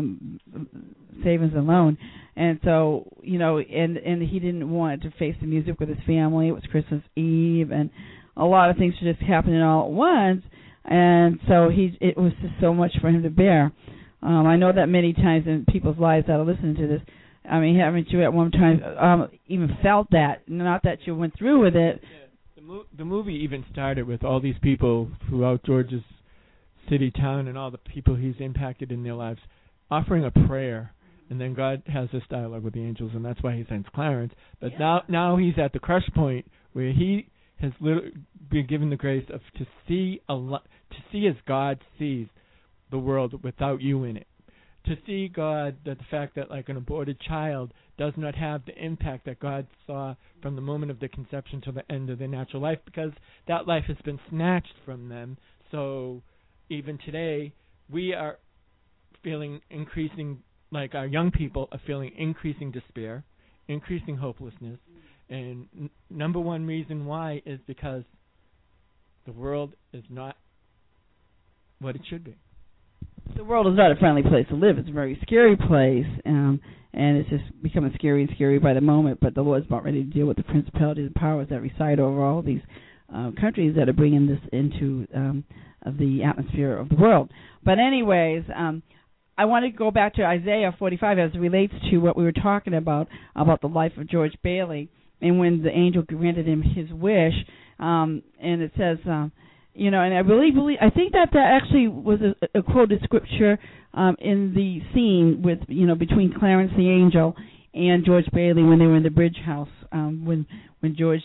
Savings and Loan. And so, and he didn't want to face the music with his family. It was Christmas Eve, and a lot of things were just happening all at once, and so it was just so much for him to bear. I know that many times in people's lives that are listening to this, I mean, haven't you at one time even felt that? Not that you went through with it. Yeah, the movie even started with all these people throughout George's city, town, and all the people he's impacted in their lives offering a prayer. And then God has this dialogue with the angels, and that's why he sends Clarence. But now he's at the crush point where he has been given the grace of to see as God sees the world without you in it. To see God, that the fact that like an aborted child does not have the impact that God saw from the moment of their conception to the end of their natural life, because that life has been snatched from them. So even today, we are feeling increasing, like our young people are feeling increasing despair, increasing hopelessness. And number one reason why is because the world is not what it should be. The world is not a friendly place to live. It's a very scary place, and it's just becoming scary and scary by the moment. But the Lord's about ready to deal with the principalities and powers that reside over all these countries that are bringing this into the atmosphere of the world. But anyways, I want to go back to Isaiah 45 as it relates to what we were talking about the life of George Bailey, and when the angel granted him his wish, and it says, and I really believe, I think that actually was a quoted scripture in the scene with, between Clarence the angel and George Bailey when they were in the bridge house, when George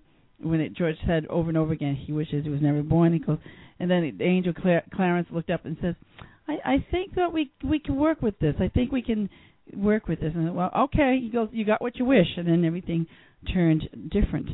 said over and over again he wishes he was never born. He goes, and then the angel Clarence looked up and says, I think that we can work with this. I think we can work with this. And well, okay, he goes, you got what you wish, and then everything turned different.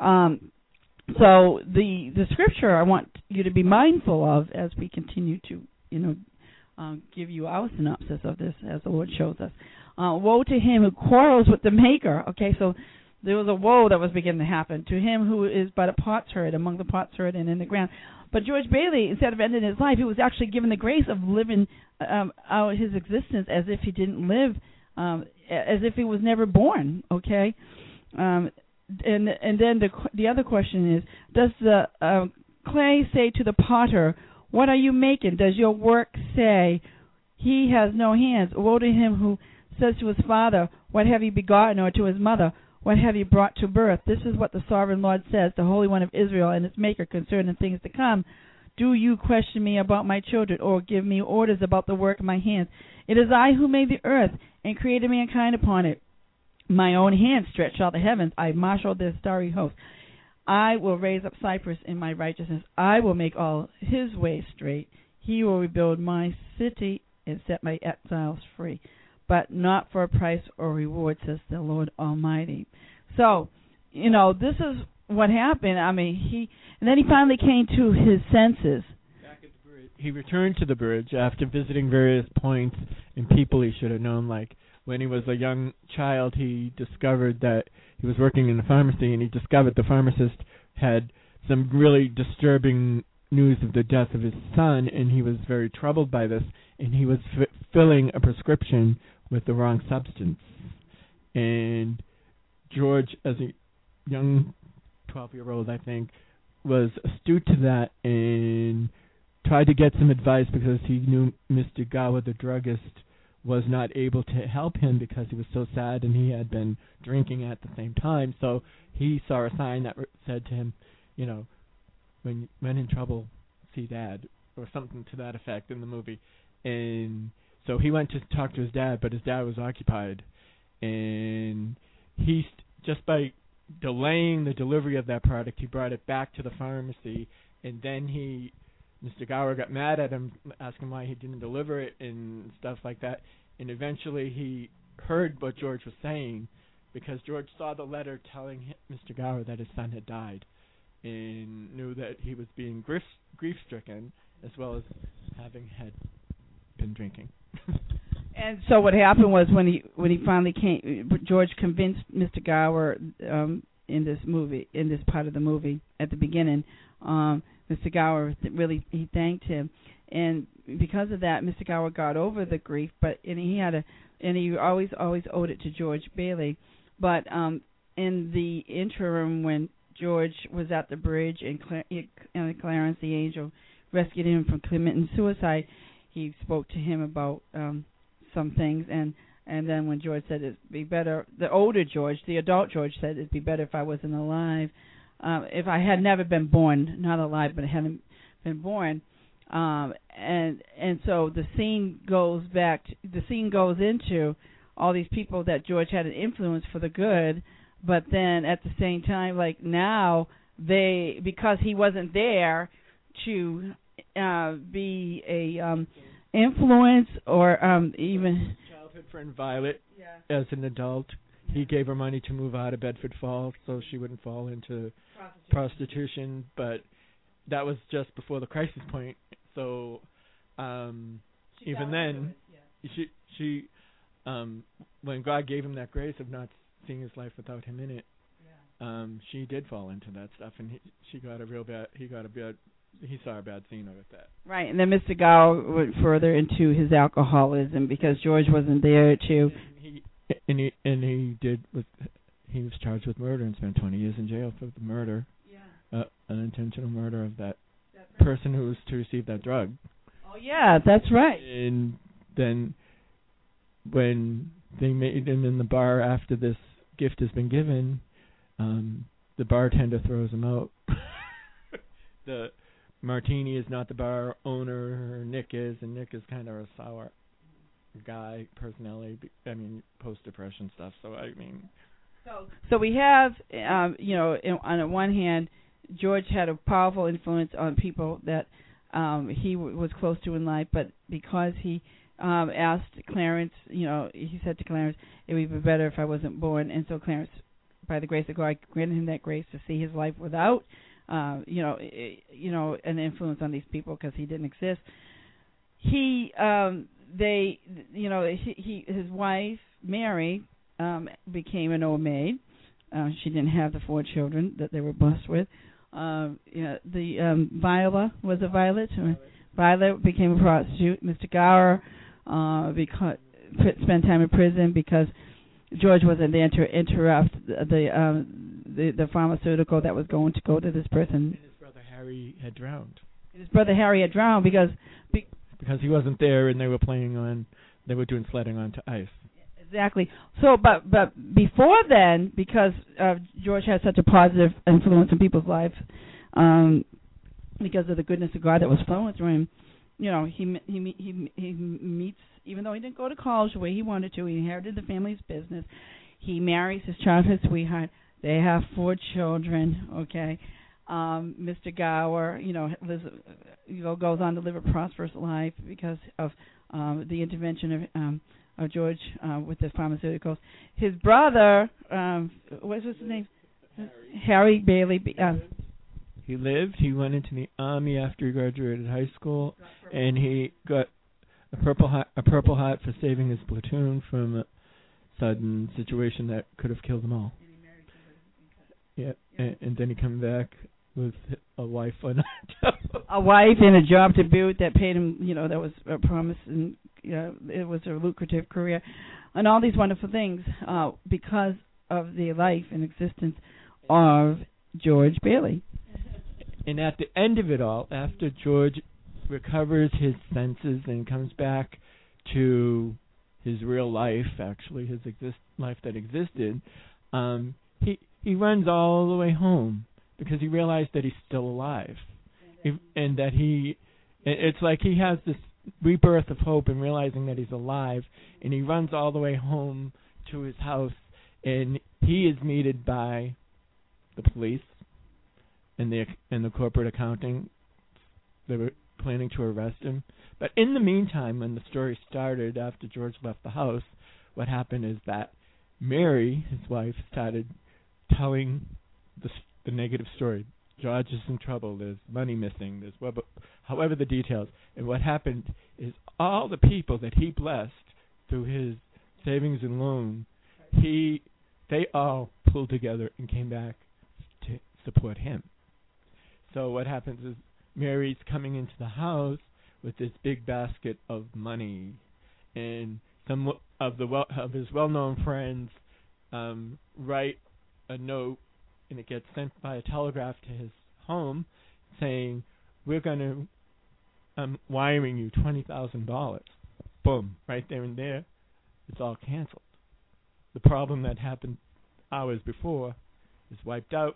So the scripture I want you to be mindful of as we continue to, give you our synopsis of this as the Lord shows us. Woe to him who quarrels with the Maker. Okay, so there was a woe that was beginning to happen to him who is but a potsherd among the potsherd and in the ground. But George Bailey, instead of ending his life, he was actually given the grace of living out his existence as if he didn't live, as if he was never born. Okay, and then the other question is, does the clay say to the potter, "What are you making?" Does your work say, "He has no hands"? Woe to him who says to his father, "What have you begotten?" or to his mother, "What have you brought to birth?" This is what the Sovereign Lord says, the Holy One of Israel and its Maker, concerning things to come. Do you question me about my children, or give me orders about the work of my hands? It is I who made the earth and created mankind upon it. My own hand stretched out the heavens. I marshaled their starry host. I will raise up Cyprus in my righteousness. I will make all his ways straight. He will rebuild my city and set my exiles free, but not for a price or reward, says the Lord Almighty. So, this is what happened. I mean, and then he finally came to his senses. Back at the bridge. He returned to the bridge after visiting various points and people he should have known. Like when he was a young child, he discovered that he was working in a pharmacy, and he discovered the pharmacist had some really disturbing news of the death of his son, and he was very troubled by this, and he was filling a prescription with the wrong substance. And George, as a young 12-year-old, I think, was astute to that and tried to get some advice because he knew Mr. Gower, the druggist, was not able to help him because he was so sad and he had been drinking at the same time. So he saw a sign that said to him, when in trouble, see Dad, or something to that effect in the movie. And so he went to talk to his dad, but his dad was occupied. And he, just by delaying the delivery of that product, he brought it back to the pharmacy. And then Mr. Gower got mad at him, asking why he didn't deliver it and stuff like that. And eventually he heard what George was saying, because George saw the letter telling Mr. Gower that his son had died, and knew that he was being grief-stricken, as well as having had been drinking. And so what happened was when he finally came, George convinced Mr. Gower in this part of the movie at the beginning. Mr. Gower he thanked him, and because of that, Mr. Gower got over the grief. And he always owed it to George Bailey. But in the interim, when George was at the bridge and Clarence the angel rescued him from committing suicide, he spoke to him about some things, and then when George said it'd be better, the older George, the adult George, said it'd be better if I wasn't alive. If I had never been born, not alive, but hadn't been born, and so the scene goes into all these people that George had an influence for the good, but then at the same time, like now, because he wasn't there to be a influence or even childhood friend Violet, as an adult. He gave her money to move out of Bedford Falls so she wouldn't fall into prostitution, but that was just before the crisis point. So even then, she when God gave him that grace of not seeing his life without him in it, she did fall into that stuff, and he saw a bad scene of it. Right, and then Mr. Gower went further into his alcoholism because George wasn't there to. He was charged with murder and spent 20 years in jail for the murder, an intentional murder of that person who was to receive that drug. Oh yeah, that's right. And then when they made him in the bar after this gift has been given, the bartender throws him out. The martini is not the bar owner, Nick is, and Nick is kind of a sour guy, personality, post-depression stuff. So we have, on the one hand, George had a powerful influence on people that he was close to in life, but because he asked Clarence, he said to Clarence, it would be better if I wasn't born, and so Clarence, by the grace of God, granted him that grace to see his life without, an influence on these people because he didn't exist. His wife Mary became an old maid. She didn't have the 4 children that they were blessed with. Viola was a Violet. Violet became a prostitute. Mr. Gower spent time in prison because George wasn't there to interrupt the pharmaceutical that was going to go to this person. And his brother Harry had drowned. Because he wasn't there, and they were doing sledding onto ice. Exactly. So, but before then, because George had such a positive influence in people's lives, because of the goodness of God that was flowing through him, he meets, even though he didn't go to college the way he wanted to, he inherited the family's business. He marries his childhood sweetheart. They have 4 children. Okay. Mr. Gower, goes on to live a prosperous life because of the intervention of George with the pharmaceuticals. His brother, what's his name? Harry Bailey. He lived. He went into the Army after he graduated high school, and he got a Purple Heart for saving his platoon from a sudden situation that could have killed them all. Yeah, and then he came back with a wife and a job to boot that paid him, that was a promise, and it was a lucrative career, and all these wonderful things because of the life and existence of George Bailey. And at the end of it all, after George recovers his senses and comes back to his real life, actually his life that existed, he runs all the way home because he realized that he's still alive, and that it's like he has this rebirth of hope and realizing that he's alive, and he runs all the way home to his house, and he is meted by the police and the corporate accounting. They were planning to arrest him. But in the meantime, when the story started after George left the house, what happened is that Mary, his wife, started telling the negative story. George is in trouble. There's money missing. There's however the details. And what happened is all the people that he blessed through his savings and loan, they all pulled together and came back to support him. So what happens is Mary's coming into the house with this big basket of money, and some of his well-known friends write a note, and it gets sent by a telegraph to his home saying, "We're going to wiring you $20,000. Boom, right there and there, it's all canceled. The problem that happened hours before is wiped out,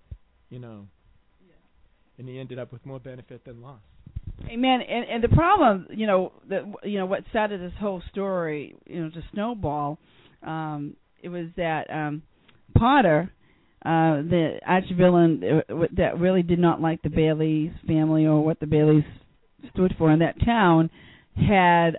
and he ended up with more benefit than loss. Amen. And the problem, what started this whole story, to snowball, it was that Potter, the archvillain that really did not like the Baileys family or what the Baileys stood for in that town, had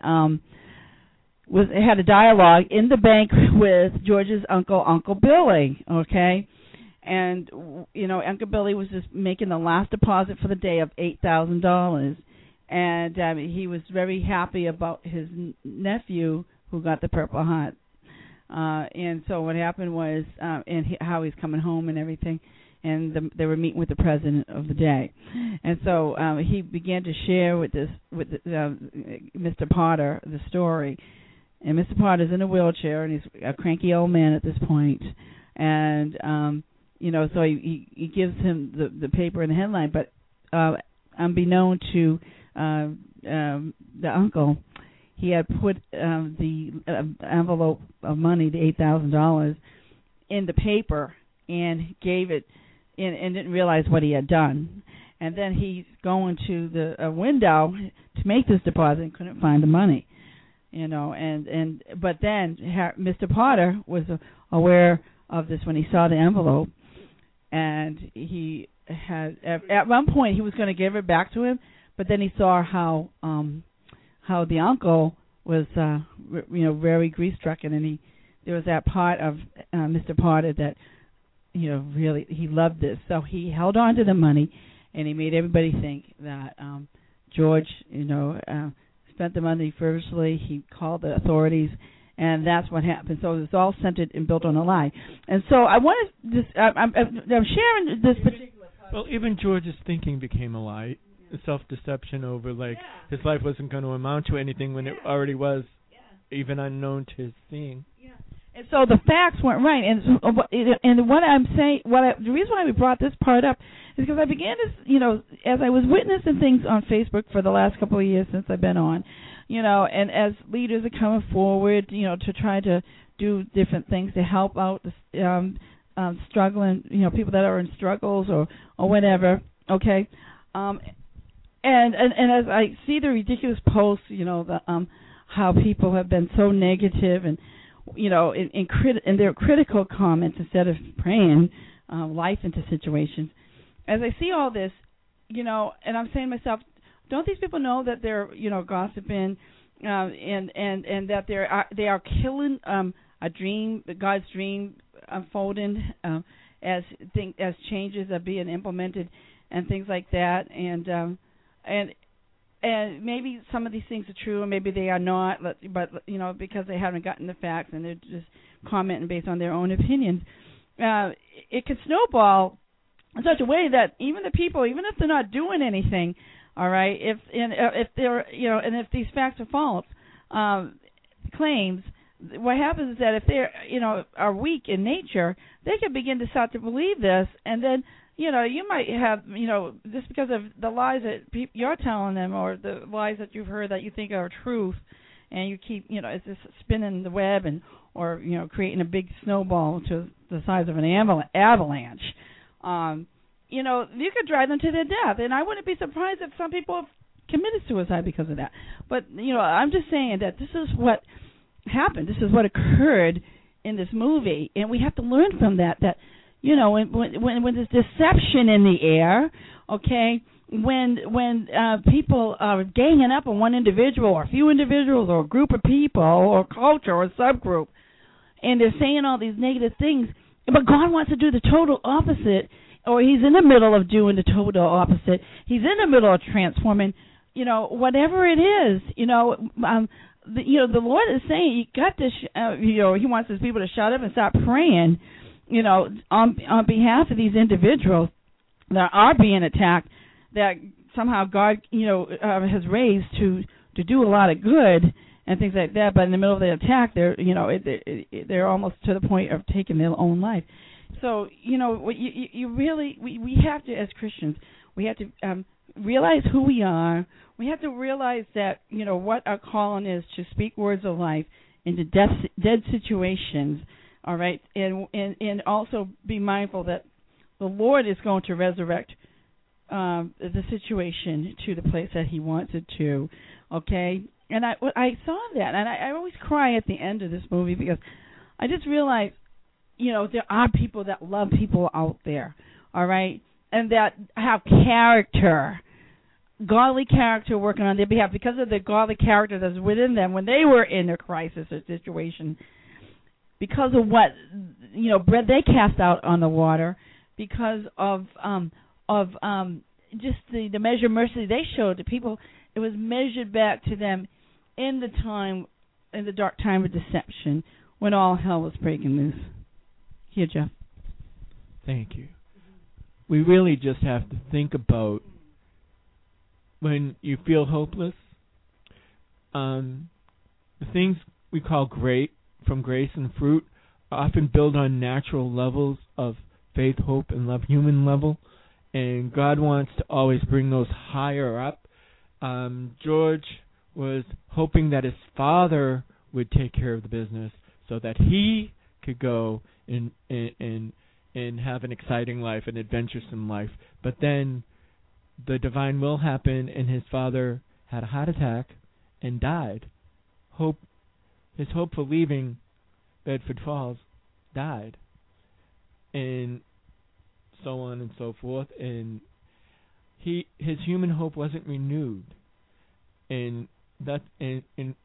a dialogue in the bank with George's Uncle Billy, okay? And, Uncle Billy was just making the last deposit for the day of $8,000. And he was very happy about his nephew who got the Purple Heart. And so what happened was, how he's coming home and everything, and they were meeting with the president of the day. And so he began to share with Mr. Potter the story. And Mr. Potter's in a wheelchair, and he's a cranky old man at this point. And, so he gives him the paper and the headline. But unbeknown to the uncle, he had put the envelope of money, the $8,000, in the paper and gave it and didn't realize what he had done. And then he's going to the window to make this deposit and couldn't find the money. But then Mr. Potter was aware of this when he saw the envelope, and he had at one point he was going to give it back to him, but then he saw how the uncle was very grief-stricken, and there was that part of Mr. Potter that really he loved this, so he held on to the money, and he made everybody think that George spent the money frivolously. He called the authorities, And that's what happened. So it's all centered and built on a lie. And so I want to I'm sharing this particular. Well, even George's thinking became a lie. Self-deception over, like, his life wasn't going to amount to anything when it already was, even unknown to his seeing. Yeah. And so the facts weren't right. And what I'm saying, the reason why we brought this part up is because I began to, as I was witnessing things on Facebook for the last couple of years since I've been on, and as leaders are coming forward, to try to do different things to help out the struggling, people that are in struggles or whatever, okay? And as I see the ridiculous posts, how people have been so negative and, in their critical comments instead of praying life into situations. As I see all this, and I'm saying to myself, don't these people know that they're, gossiping, and that they are killing a dream, God's dream unfolding as changes are being implemented and things like that, and maybe some of these things are true and maybe they are not, but because they haven't gotten the facts and they're just commenting based on their own opinions, it can snowball in such a way that even the people, even if they're not doing anything, all right, if they're and if these facts are false claims, what happens is that if they are weak in nature, they can begin to start to believe this, and then you might have, just because of the lies that you're telling them or the lies that you've heard that you think are truth, and you keep, it's just spinning the web or creating a big snowball to the size of an avalanche. You could drive them to their death, and I wouldn't be surprised if some people have committed suicide because of that. But, I'm just saying that this is what happened. This is what occurred in this movie, and we have to learn from that, when there's deception in the air, okay, when people are ganging up on one individual or a few individuals or a group of people or culture or subgroup, and they're saying all these negative things, but God wants to do the total opposite, or he's in the middle of doing the total opposite. He's in the middle of transforming, whatever it is, the Lord is saying you got to, he wants his people to shut up and stop praying, on behalf of these individuals that are being attacked, that somehow God, has raised to do a lot of good and things like that. But in the middle of the attack, they're almost to the point of taking their own life. So, you really, we have to, as Christians, we have to realize who we are. We have to realize that, what our calling is to speak words of life into dead situations. All right, and also be mindful that the Lord is going to resurrect the situation to the place that he wants it to, okay? And I saw that, and I always cry at the end of this movie because I just realized, there are people that love people out there, all right, and that have character, godly character working on their behalf because of the godly character that's within them when they were in a crisis or situation, because of what bread they cast out on the water, because of just the measure of mercy they showed to people. It was measured back to them in the dark time of deception when all hell was breaking loose. Here, Jeff. Thank you. We really just have to think about when you feel hopeless, the things we call great from grace and fruit often build on natural levels of faith, hope, and love, human level, and God wants to always bring those higher up. George was hoping that his father would take care of the business so that he could go and have an exciting life, an adventuresome life. But then the divine will happened, and his father had a heart attack and died. His hope for leaving Bedford Falls died, and so on and so forth. And his human hope wasn't renewed, and that in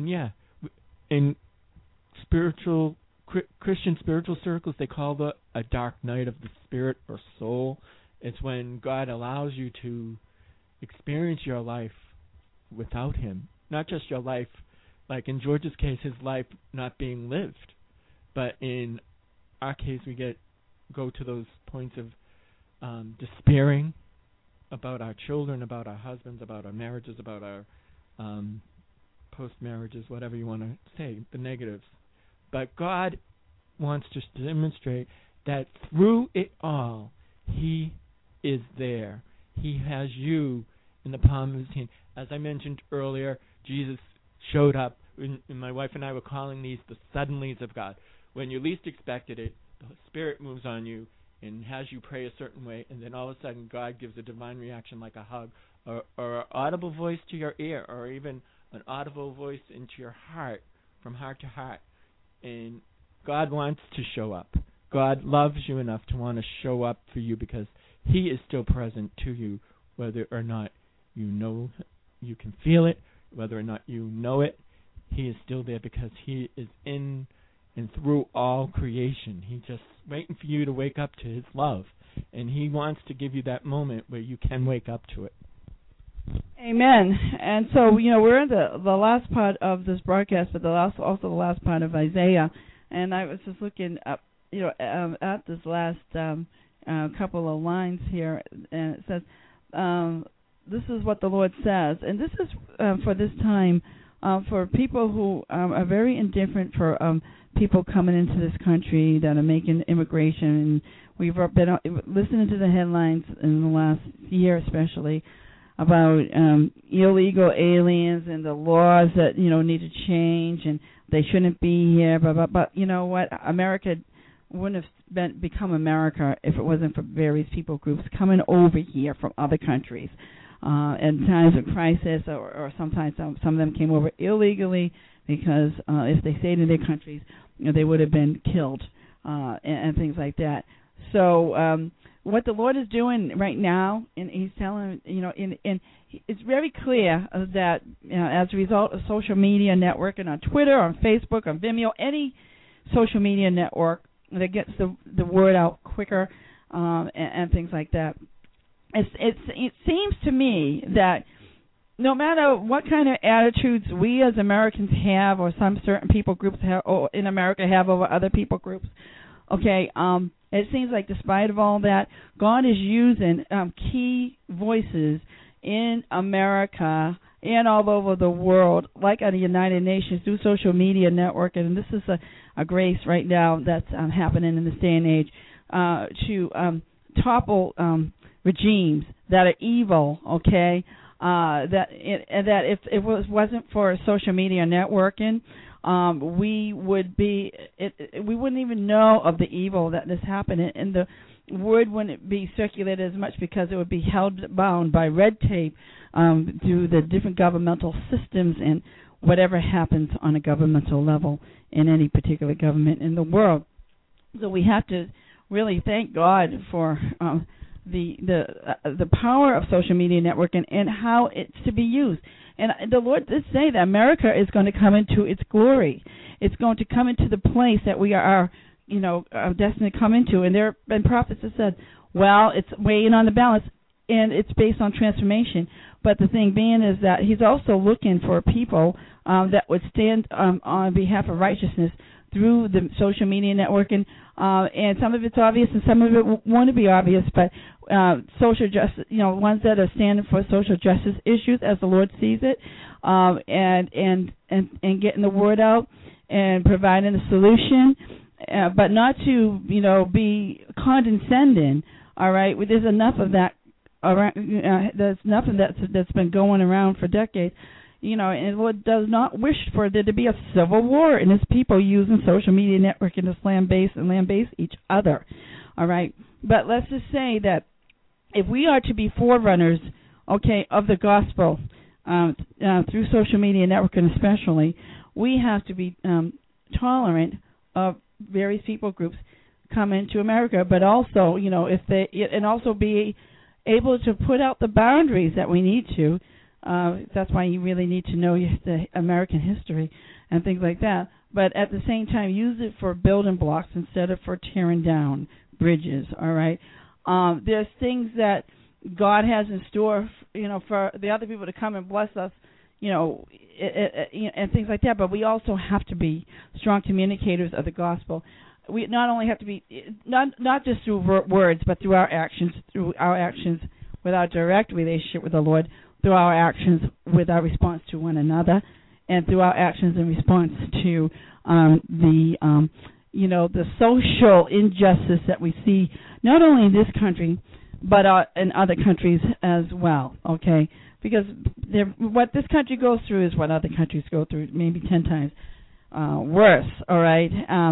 spiritual Christian spiritual circles, they call it a dark night of the spirit or soul. It's when God allows you to experience your life without Him, not just your life like in George's case, his life not being lived. But in our case, we go to those points of despairing about our children, about our husbands, about our marriages, about our post-marriages, whatever you want to say, the negatives. But God wants to demonstrate that through it all, He is there. He has you in the palm of His hand. As I mentioned earlier, Jesus showed up, and my wife and I were calling these the suddenlies of God. When you least expected it, the Spirit moves on you and has you pray a certain way, and then all of a sudden God gives a divine reaction like a hug, or an audible voice to your ear, or even an audible voice into your heart, from heart to heart. And God wants to show up. God loves you enough to want to show up for you because He is still present to you, whether or not you know, you can feel it, whether or not you know it. He is still there because He is in and through all creation. He's just waiting for you to wake up to His love. And He wants to give you that moment where you can wake up to it. Amen. And so, we're in the last part of this broadcast, but also the last part of Isaiah. And I was just looking up, at this last couple of lines here, and it says, this is what the Lord says. And this is for this time, for people who are very indifferent for people coming into this country that are making immigration. And we've been listening to the headlines in the last year especially about illegal aliens and the laws that, need to change and they shouldn't be here. But you know what? America wouldn't have become America if it wasn't for various people groups coming over here from other countries. In times of crisis, or sometimes some of them came over illegally because if they stayed in their countries, they would have been killed and things like that. So what the Lord is doing right now, and He's telling, it's very clear that as a result of social media networking on Twitter, on Facebook, on Vimeo, any social media network that gets the word out quicker and things like that. It seems to me that no matter what kind of attitudes we as Americans have, or some certain people groups have, or in America have over other people groups, okay, it seems like despite of all that, God is using key voices in America and all over the world, like at the United Nations, through social media networking. And this is a grace right now that's happening in this day and age to topple regimes that are evil, okay? That if it wasn't for social media networking, we wouldn't even know of the evil that is happening, and the word wouldn't be circulated as much because it would be held bound by red tape through the different governmental systems and whatever happens on a governmental level in any particular government in the world. So we have to really thank God for the power of social media networking and how it's to be used. And the Lord did say that America is going to come into its glory. It's going to come into the place that we are destined to come into. And there have been prophets that said, well, it's weighing on the balance, and it's based on transformation. But the thing being is that He's also looking for people that would stand on behalf of righteousness through the social media networking, and some of it's obvious and some of it won't be obvious, but social justice, ones that are standing for social justice issues as the Lord sees it, and getting the word out and providing a solution, but not to, be condescending, all right? There's enough of that around, there's enough of that that's been going around for decades. And the Lord does not wish for there to be a civil war in His people using social media networking to lambaste each other. All right? But let's just say that if we are to be forerunners, okay, of the gospel through social media networking especially, we have to be tolerant of various people groups coming to America, but also, and also be able to put out the boundaries that we need to. That's why you really need to know the American history and things like that. But at the same time, use it for building blocks instead of for tearing down bridges, all right? There's things that God has in store, for the other people to come and bless us, and things like that. But we also have to be strong communicators of the gospel. We not only have to be not just through words, but through our actions with our direct relationship with the Lord, through our actions with our response to one another, and through our actions in response to the social injustice that we see not only in this country but in other countries as well. Okay, because what this country goes through is what other countries go through, maybe 10 times worse. All right,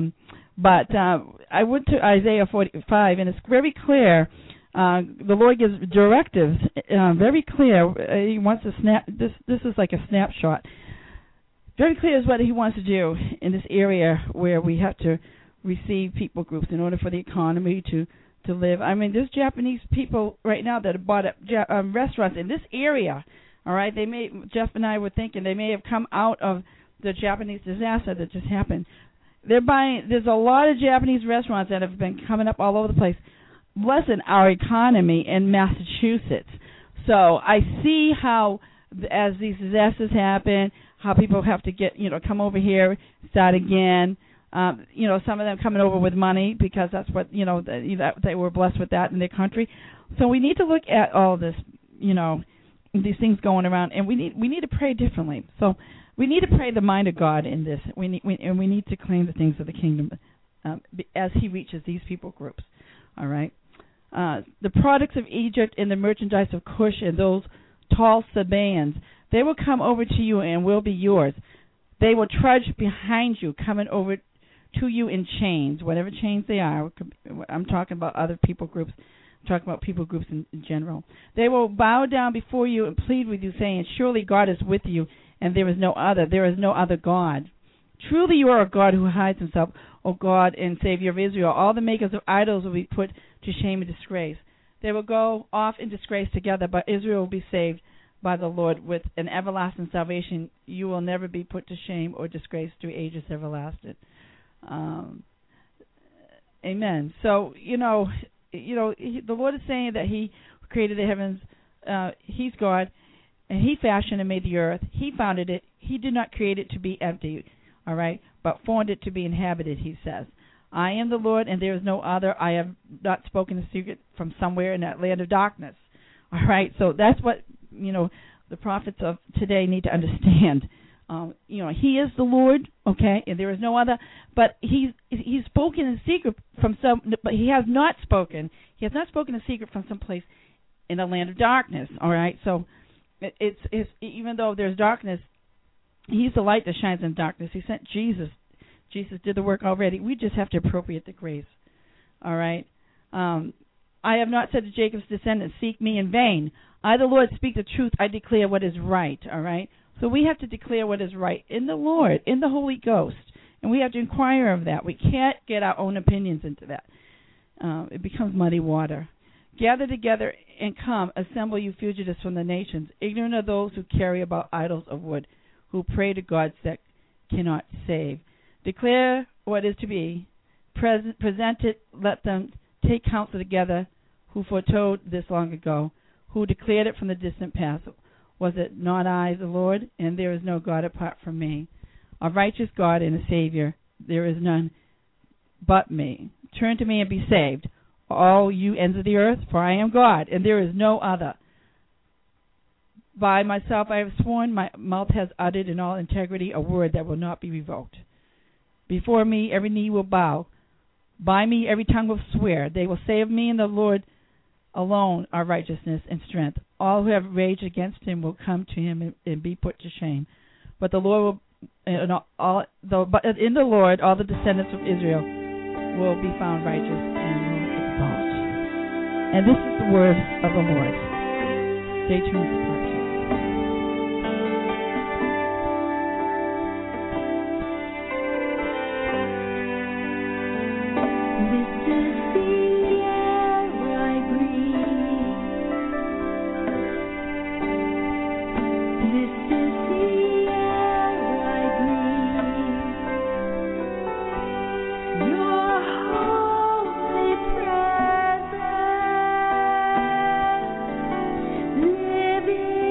but I went to Isaiah 45, and it's very clear. The Lord gives directives, very clear. He wants to snap. This is like a snapshot. Very clear is what He wants to do in this area where we have to receive people groups in order for the economy to live. I mean, there's Japanese people right now that have bought up restaurants in this area. All right, Jeff and I were thinking they may have come out of the Japanese disaster that just happened. There's a lot of Japanese restaurants that have been coming up all over the place. Blessing our economy in Massachusetts. So I see how, as these disasters happen, how people have to come over here, start again. Some of them coming over with money because that's what they were blessed with that in their country. So we need to look at all this, these things going around, and we need to pray differently. So we need to pray the mind of God in this. We need to claim the things of the kingdom as He reaches these people groups. All right. The products of Egypt and the merchandise of Cush and those tall Sabaeans, they will come over to you and will be yours. They will trudge behind you, coming over to you in chains, whatever chains they are. I'm talking about other people groups. I'm talking about people groups in general. They will bow down before you and plead with you, saying, surely God is with you, and there is no other. There is no other God. Truly you are a God who hides Himself, O God and Savior of Israel. All the makers of idols will be put to shame and disgrace. They will go off in disgrace together, but Israel will be saved by the Lord with an everlasting salvation. You will never be put to shame or disgrace through ages everlasting. Amen. So, the Lord is saying that He created the heavens. He's God, and He fashioned and made the earth. He founded it. He did not create it to be empty, all right, but formed it to be inhabited, He says. I am the Lord, and there is no other. I have not spoken a secret from somewhere in that land of darkness. All right, so that's what, the prophets of today need to understand. He is the Lord, okay, and there is no other. But he's spoken in secret from some, but He has not spoken. He has not spoken in secret from some place in the land of darkness. All right, so it's even though there's darkness, He's the light that shines in darkness. He sent Jesus. Jesus did the work already. We just have to appropriate the grace. All right. I have not said to Jacob's descendants, seek me in vain. I, the Lord, speak the truth. I declare what is right. All right. So we have to declare what is right in the Lord, in the Holy Ghost, and we have to inquire of that. We can't get our own opinions into that. It becomes muddy water. Gather together and come, assemble you fugitives from the nations, ignorant of those who carry about idols of wood, who pray to gods that cannot save. Declare what is to be. Present it. Let them take counsel together, who foretold this long ago, who declared it from the distant past. Was it not I, the Lord? And there is no God apart from me. A righteous God and a Savior. There is none but me. Turn to me and be saved, all you ends of the earth, for I am God, and there is no other. By myself I have sworn, my mouth has uttered in all integrity a word that will not be revoked. Before me every knee will bow. By me every tongue will swear. They will say of me and the Lord alone are righteousness and strength. All who have raged against Him will come to Him and be put to shame. But the Lord but in the Lord all the descendants of Israel will be found righteous and will exalt. And this is the word of the Lord. Stay tuned for part 2. Living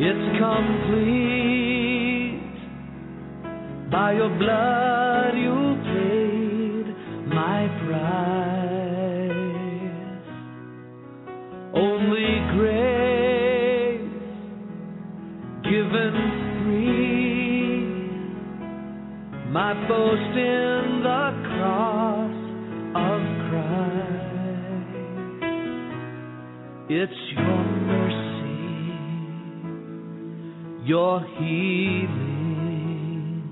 It's complete. By your blood you paid my price. Only grace given free. My boast in the cross of Christ. It's your mercy, your healing,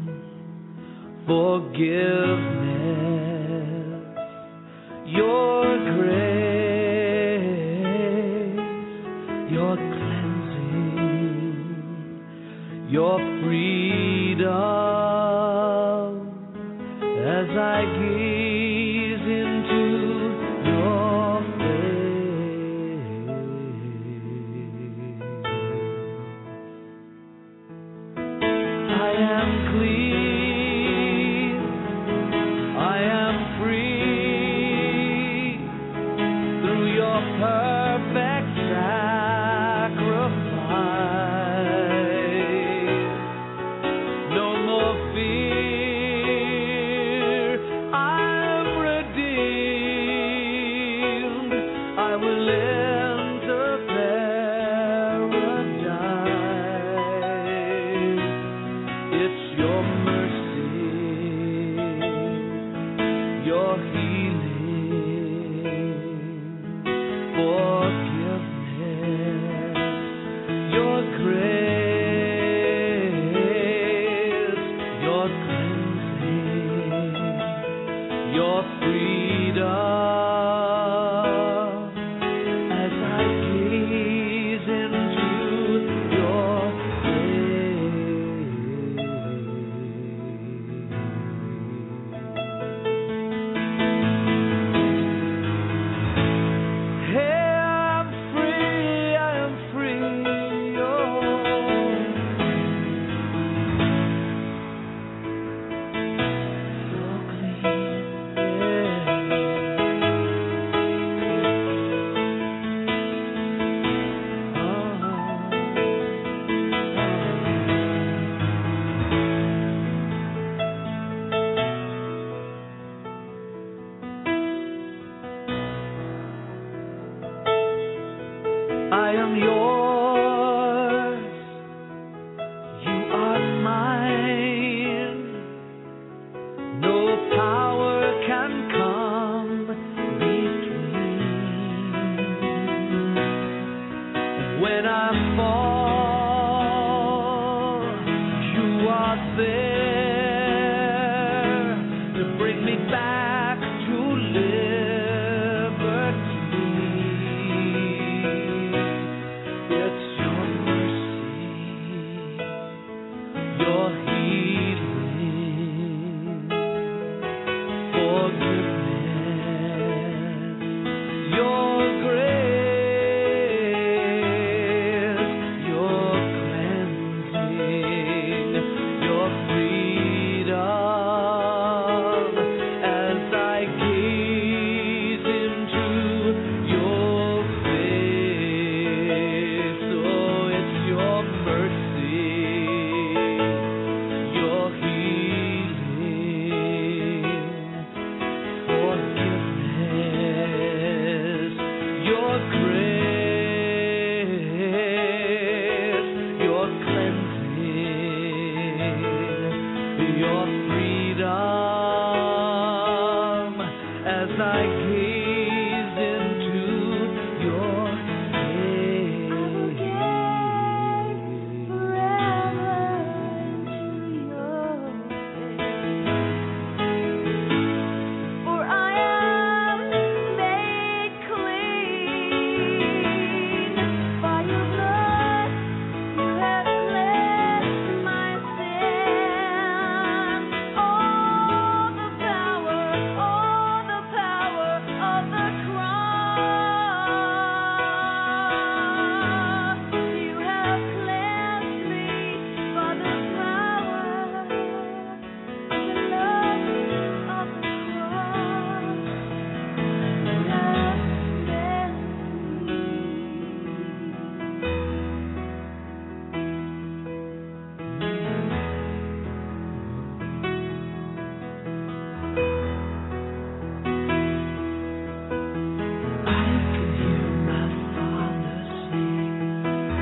forgiveness, your grace, your cleansing, your freedom, as I gaze into your face. I am clean, I am free, through your perfect sacrifice. No more fear, I'm redeemed. I will enter paradise. It's your mercy, your healing, forgiveness, your grace, your cleansing, your freedom, as I gaze into your Hey, I'm free, I am free, oh. So clean, I am yours, you are mine. No power can come between. When I fall, you are there to bring me back to liberty. It's your mercy, your healing, forgiveness, your grace,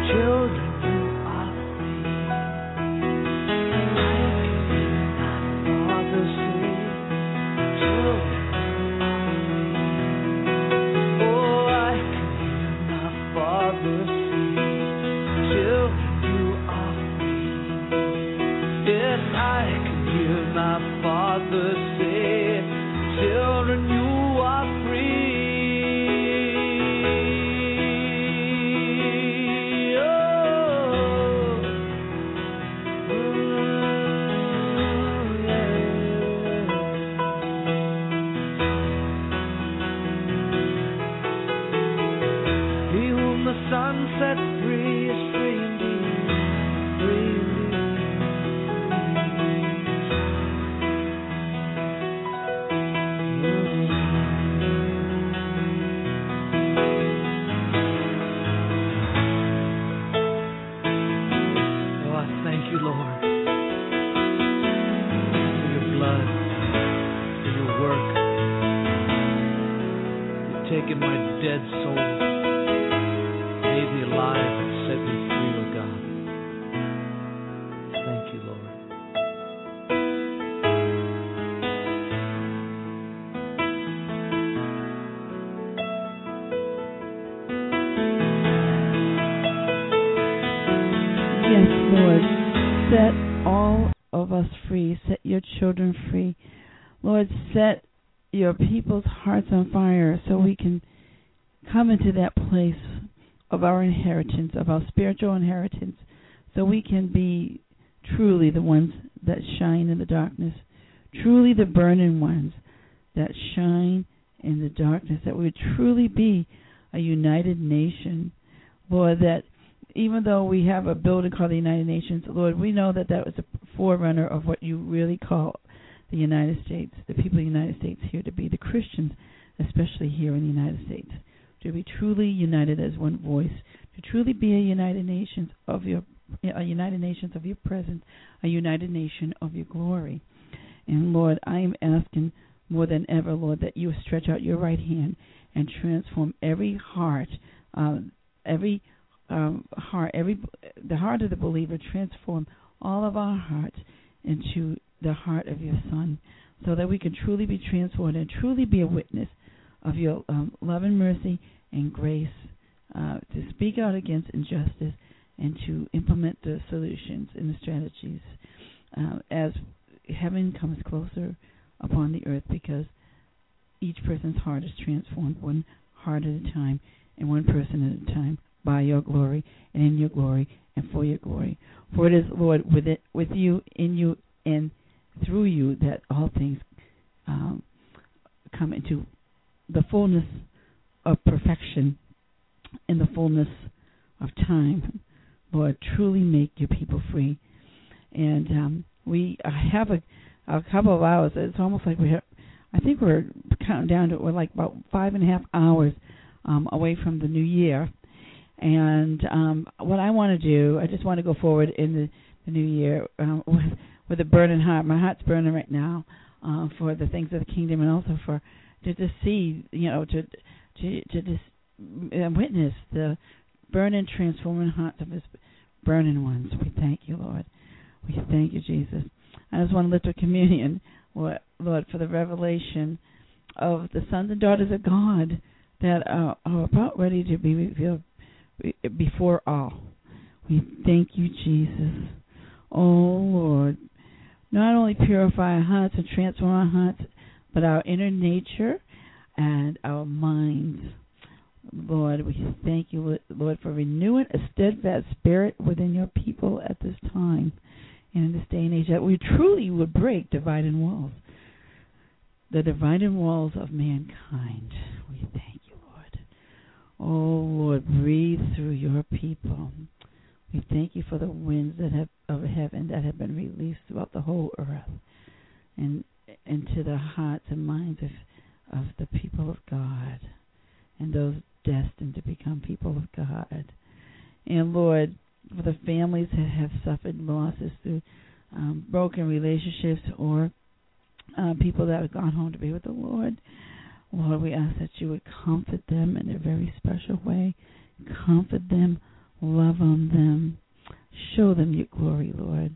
Children, you are free. Father, say, children, oh, I can hear my Father say, children, you are free. Yes, I can hear my Father say, children, you are free. Sun sets free is free indeed, free indeed. Oh, I thank you, Lord, for your blood, for your work. You've taken my dead soul, made me alive and set me free, oh God. Thank you, Lord. Yes, Lord. Set all of us free. Set your children free. Lord, set your people's hearts on fire so we can come into that place of our inheritance, of our spiritual inheritance, so we can be truly the ones that shine in the darkness, truly the burning ones that shine in the darkness, that we would truly be a united nation. Lord, that even though we have a building called the United Nations, Lord, we know that that was a forerunner of what you really call the United States, the people of the United States here to be, the Christians, especially here in the United States, to be truly united as one voice, to truly be a United Nations of your presence, a United Nation of your glory. And Lord, I am asking more than ever, Lord, that you stretch out your right hand and transform every heart, the heart of the believer, transform all of our hearts into the heart of your Son, so that we can truly be transformed and truly be a witness of your love and mercy and grace, to speak out against injustice and to implement the solutions and the strategies as heaven comes closer upon the earth, because each person's heart is transformed one heart at a time and one person at a time by your glory and in your glory and for your glory. For it is, Lord, with you, in you, and through you that all things come into the fullness of perfection in the fullness of time. Lord, truly make your people free. And we have a couple of hours. It's almost like I think we're counting down to, we're like about 5.5 hours away from the new year. And what I want to do, I just want to go forward in the new year with a burning heart. My heart's burning right now for the things of the kingdom, and also for to see, to just witness the burning, transforming hearts of his burning ones. We thank you, Lord. We thank you, Jesus. I just want to lift up communion, Lord, for the revelation of the sons and daughters of God that are about ready to be revealed before all. We thank you, Jesus. Oh, Lord, not only purify our hearts and transform our hearts, but our inner nature and our minds. Lord, we thank you, Lord, for renewing a steadfast spirit within your people at this time and in this day and age, that we truly would break dividing walls, the dividing walls of mankind. We thank you, Lord. Oh, Lord, breathe through your people. We thank you for the winds of heaven that have been released throughout the whole earth and into the hearts and minds of the people of God and those destined to become people of God. And Lord, for the families that have suffered losses through broken relationships or people that have gone home to be with the Lord, Lord, we ask that you would comfort them in a very special way. Comfort them, Love on them. Show them your glory, Lord.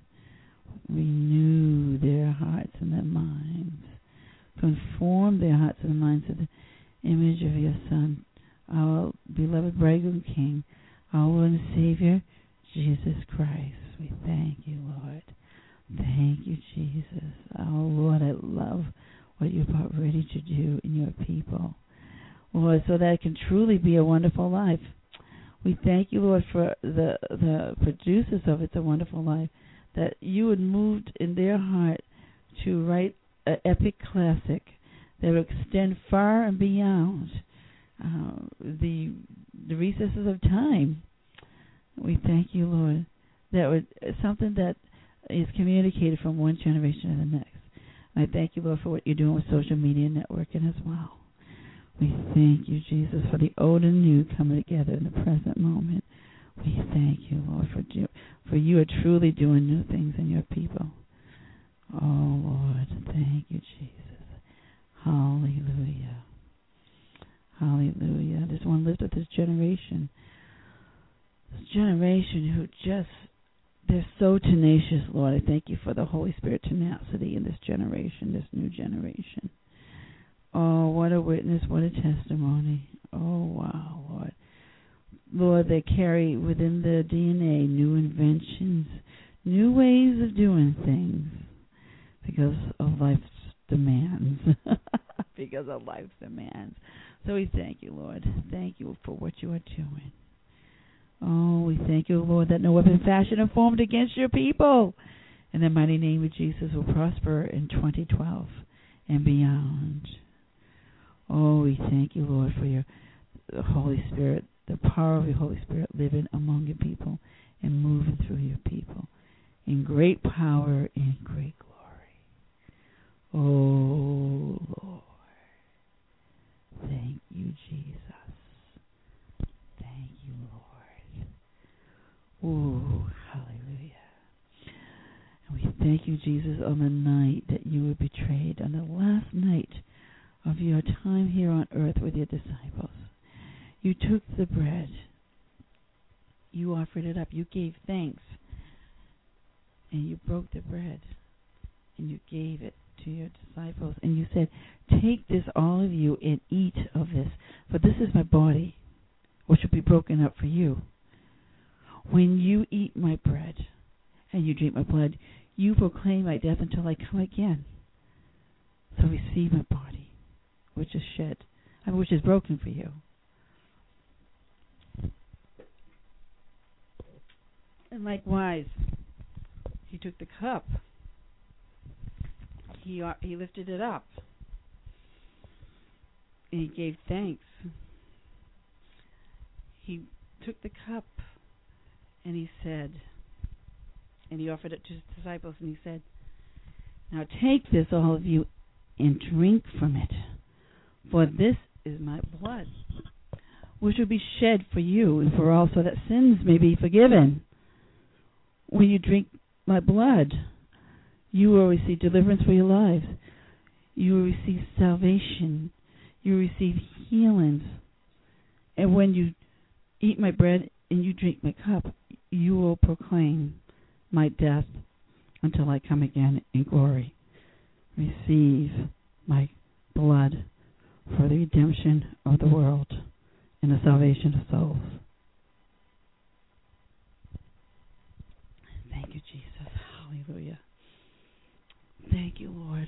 Renew their hearts and their minds. Conform their hearts and minds to the image of your Son, our beloved bridegroom King, our Lord and Savior, Jesus Christ. We thank you, Lord. Thank you, Jesus. Oh, Lord, I love what you're about ready to do in your people, Lord, so that it can truly be a wonderful life. We thank you, Lord, for the producers of It's a Wonderful Life, that you had moved in their heart to write an epic classic that will extend far and beyond the recesses of time. We thank you, Lord, that something that is communicated from one generation to the next. And I thank you, Lord, for what you're doing with social media networking as well. We thank you, Jesus, for the old and new coming together in the present moment. We thank you, Lord, for you are truly doing new things in your people. Oh, Lord, thank you, Jesus. Hallelujah. Hallelujah. I just want to lift up this generation. This generation who they're so tenacious, Lord. I thank you for the Holy Spirit tenacity in this generation, this new generation. Oh, what a witness, what a testimony. Oh, wow, Lord. Lord, they carry within their DNA new inventions, new ways of doing things because of life's demands. Because of life's demands. So we thank you, Lord. Thank you for what you are doing. Oh, we thank you, Lord, that no weapon fashioned or formed against your people in the mighty name of Jesus will prosper in 2012 and beyond. Oh, we thank you, Lord, for your Holy Spirit, the power of your Holy Spirit living among your people and moving through your people in great power and great glory. Oh, Lord. Thank you, Jesus. Thank you, Lord. Oh, hallelujah. And we thank you, Jesus, on the night that you were betrayed, on the last night of your time here on earth with your disciples. You took the bread. You offered it up. You gave thanks. And you broke the bread. And you gave it to your disciples. And you said, take this, all of you, and eat of this. For this is my body, which will be broken up for you. When you eat my bread and you drink my blood, you proclaim my death until I come again. So receive my body, which is shed, which is broken for you. And likewise, he took the cup. He lifted it up. And he gave thanks. He took the cup and he said, and he offered it to his disciples, and he said, now take this, all of you, and drink from it. For this is my blood, which will be shed for you and for all, so that sins may be forgiven. When you drink my blood, you will receive deliverance for your lives. You will receive salvation. You will receive healings. And when you eat my bread and you drink my cup, you will proclaim my death until I come again in glory. Receive my blood for the redemption of the world and the salvation of souls. Thank you, Jesus. Hallelujah. Thank you, Lord.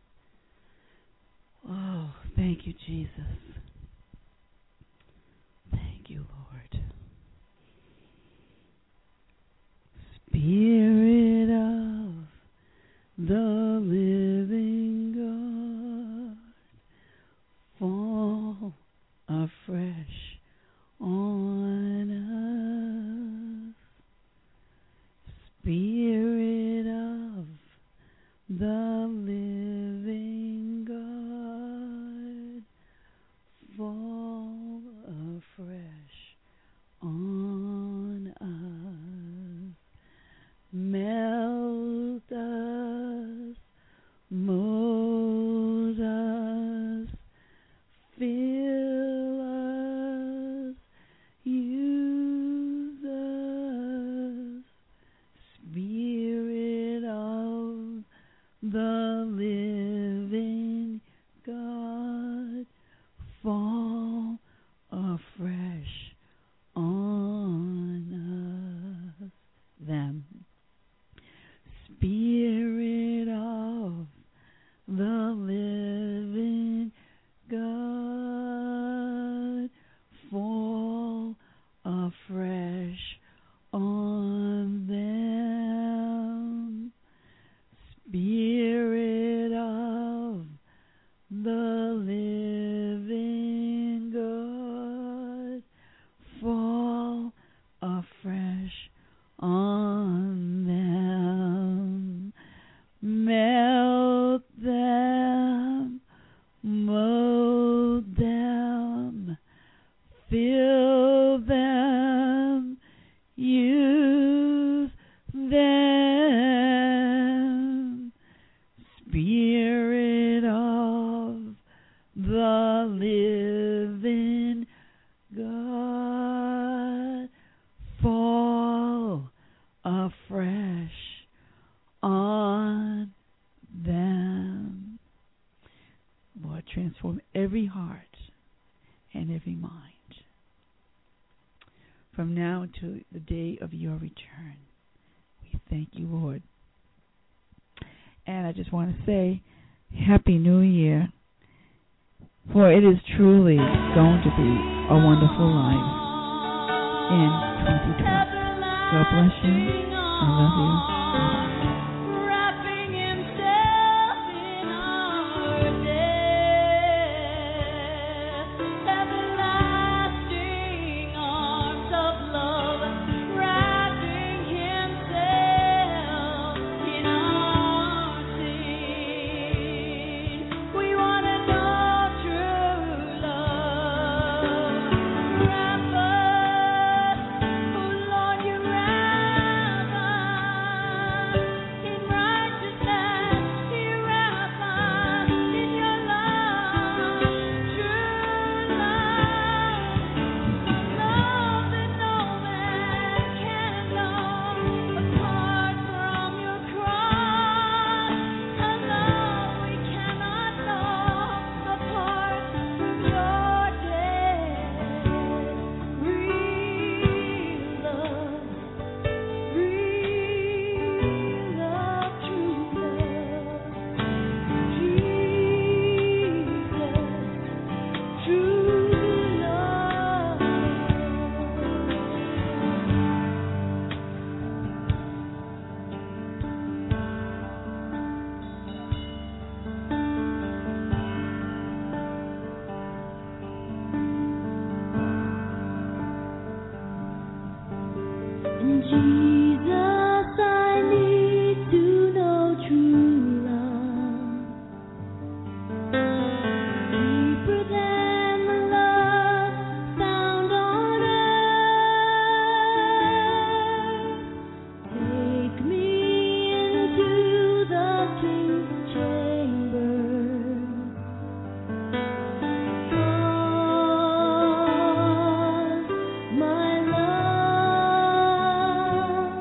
Oh, thank you, Jesus. Thank you, Lord. Spirit of the living God, fall afresh on us. Spirit of the living God, fall afresh on us. Melt us, mold us, fill us, use us. on them. Melt them, mold them, fill them, use them. Spirit of the living God, fall afresh on them. Lord, transform every heart and every mind from now until the day of your return. We thank you, Lord. And I just want to say, Happy New Year, for it is truly going to be a wonderful life in 2020. God bless you. I love you. Wrapping himself in our death, everlasting arms of love, wrapping himself in our sin. We want to know true love. Wrap us, oh Lord, you wrap us in righteousness. You wrap us in your love, true love that no man can know. Apart from your cross, a love we cannot know. Apart from your death, real love, true love, Jesus, true love. Jesus, I need to know true love, deeper than the love found on earth. Take me into the king's chamber. Cause my love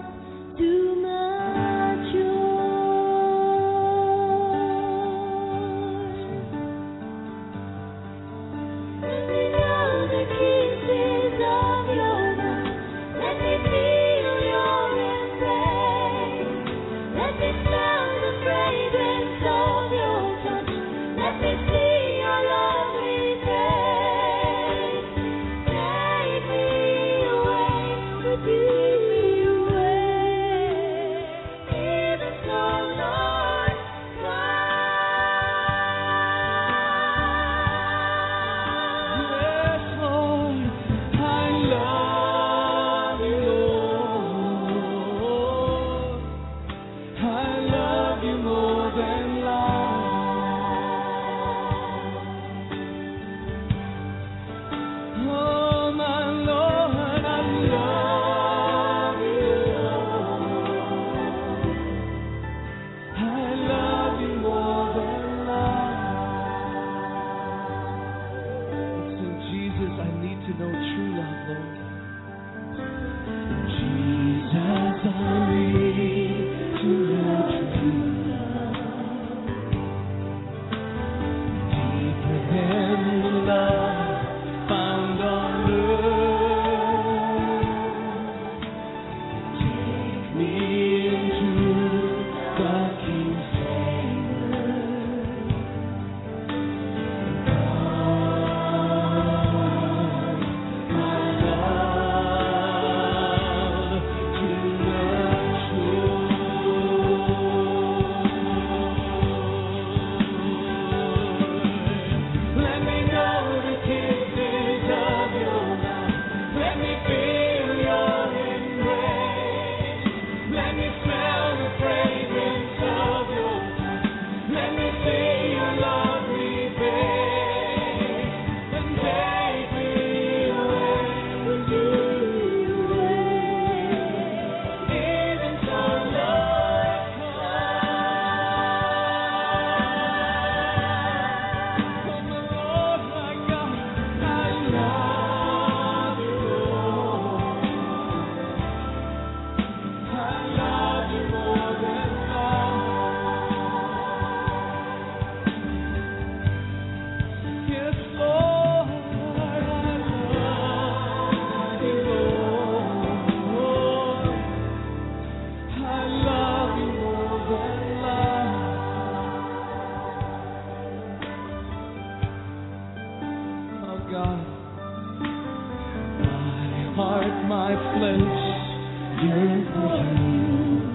yearn for you.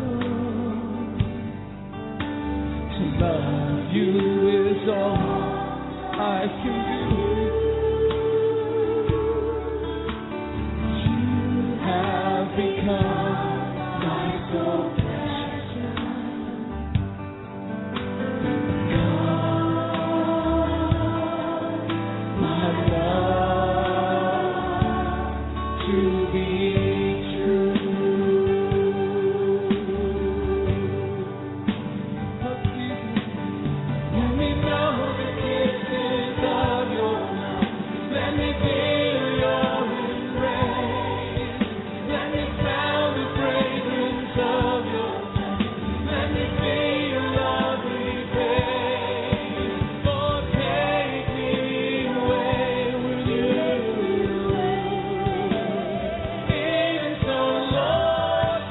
To love you is all I can do. You have become my soul precious. God, my love to be true. Let me know the kisses of your mouth. Let me feel your embrace. Let me smell the fragrance of your touch. Let me see your lovely face. Oh, take me away with you. Even so, Lord,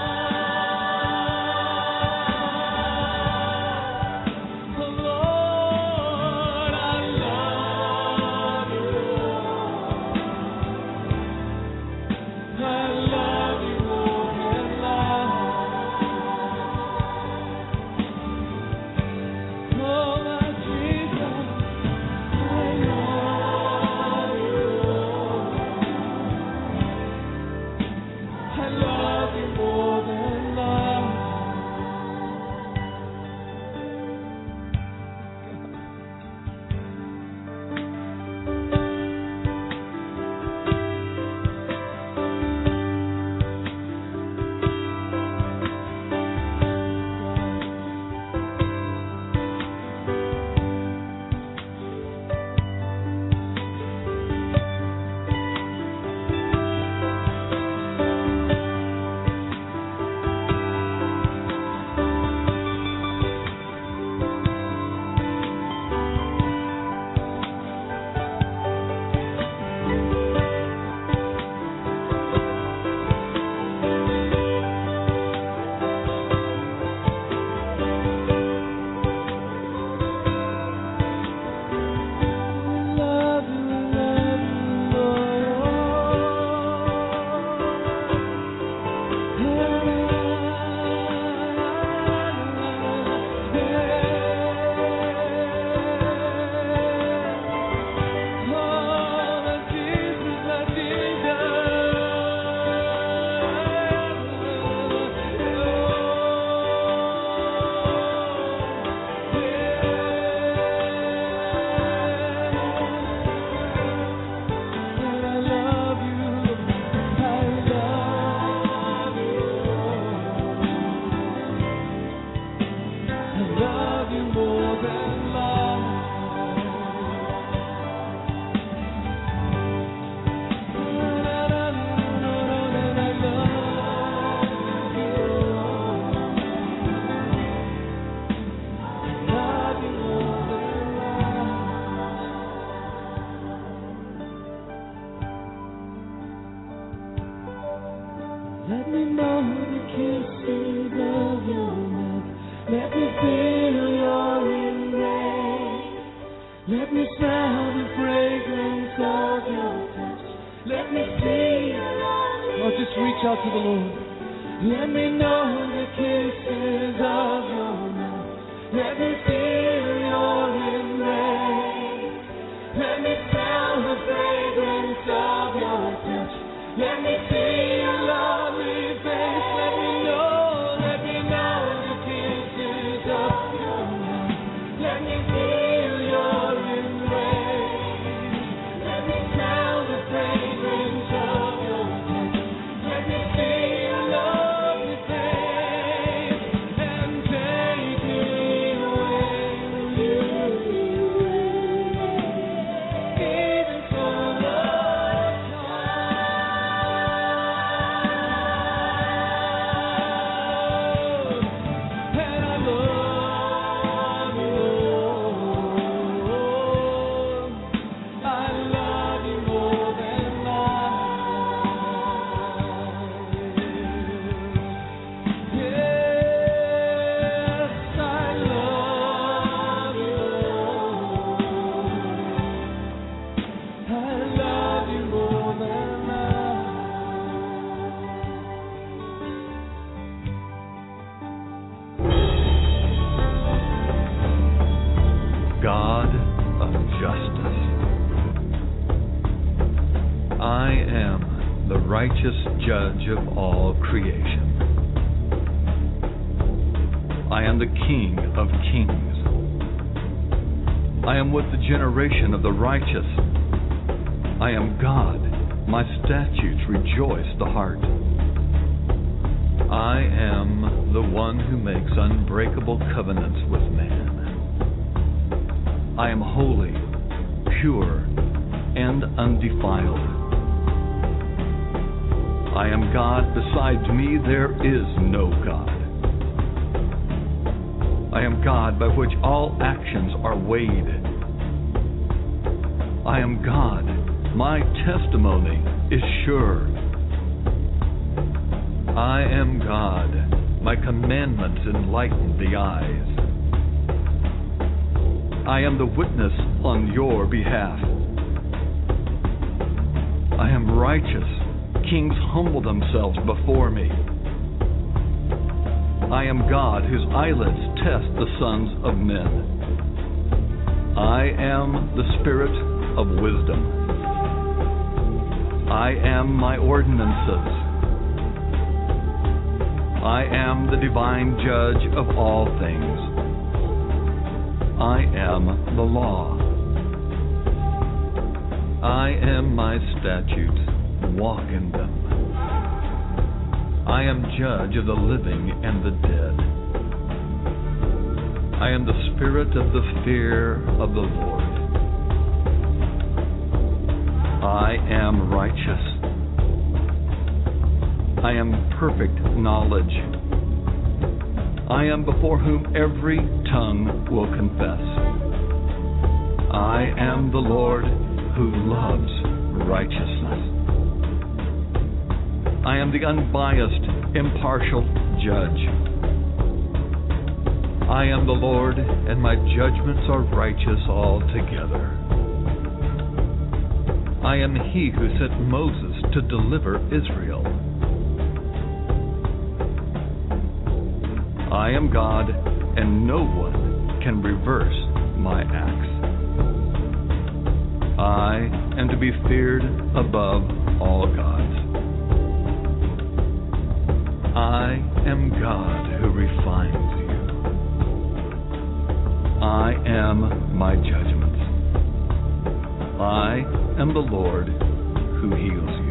come. Oh, Lord, I love you. I love you more than life. Oh, my Jesus, I love you. I love you more than life. Let me know the kisses of your mouth. Let me feel your embrace. Let me smell the fragrance of your touch. Let me see your love. Oh, just reach out to the Lord. Let me know the kisses of your mouth. Let me feel your embrace. Let me smell the fragrance of your touch. Let me see your lovely face. Let me know the kisses of your mouth. Let me feel your embrace. Let me smell the fragrance of your touch. Let me see your lovely face and take me away with you. justice. I am the righteous judge of all creation. I am the King of kings. I am with the generation of the righteous. I am God. My statutes rejoice the heart. I am the one who makes unbreakable covenants with man. I am holy, pure, and undefiled. I am God. Besides me, there is no God. I am God by which all actions are weighed. I am God. My testimony is sure. I am God. My commandments enlighten the eyes. I am the witness on your behalf. I am righteous. Kings humble themselves before me. I am God whose eyelids test the sons of men. I am the spirit of wisdom. I am my ordinances. I am the divine judge of all things. I am the law. I am my statutes. Walk in them. I am judge of the living and the dead. I am the spirit of the fear of the Lord. I am righteous. I am perfect knowledge. I am before whom every tongue will confess. I am the Lord who loves righteousness. I am the unbiased, impartial judge. I am the Lord, and my judgments are righteous altogether. I am he who sent Moses to deliver Israel. I am God, and no one can reverse my acts. I am to be feared above all gods. I am God who refines you. I am my judgments. I am the Lord who heals you.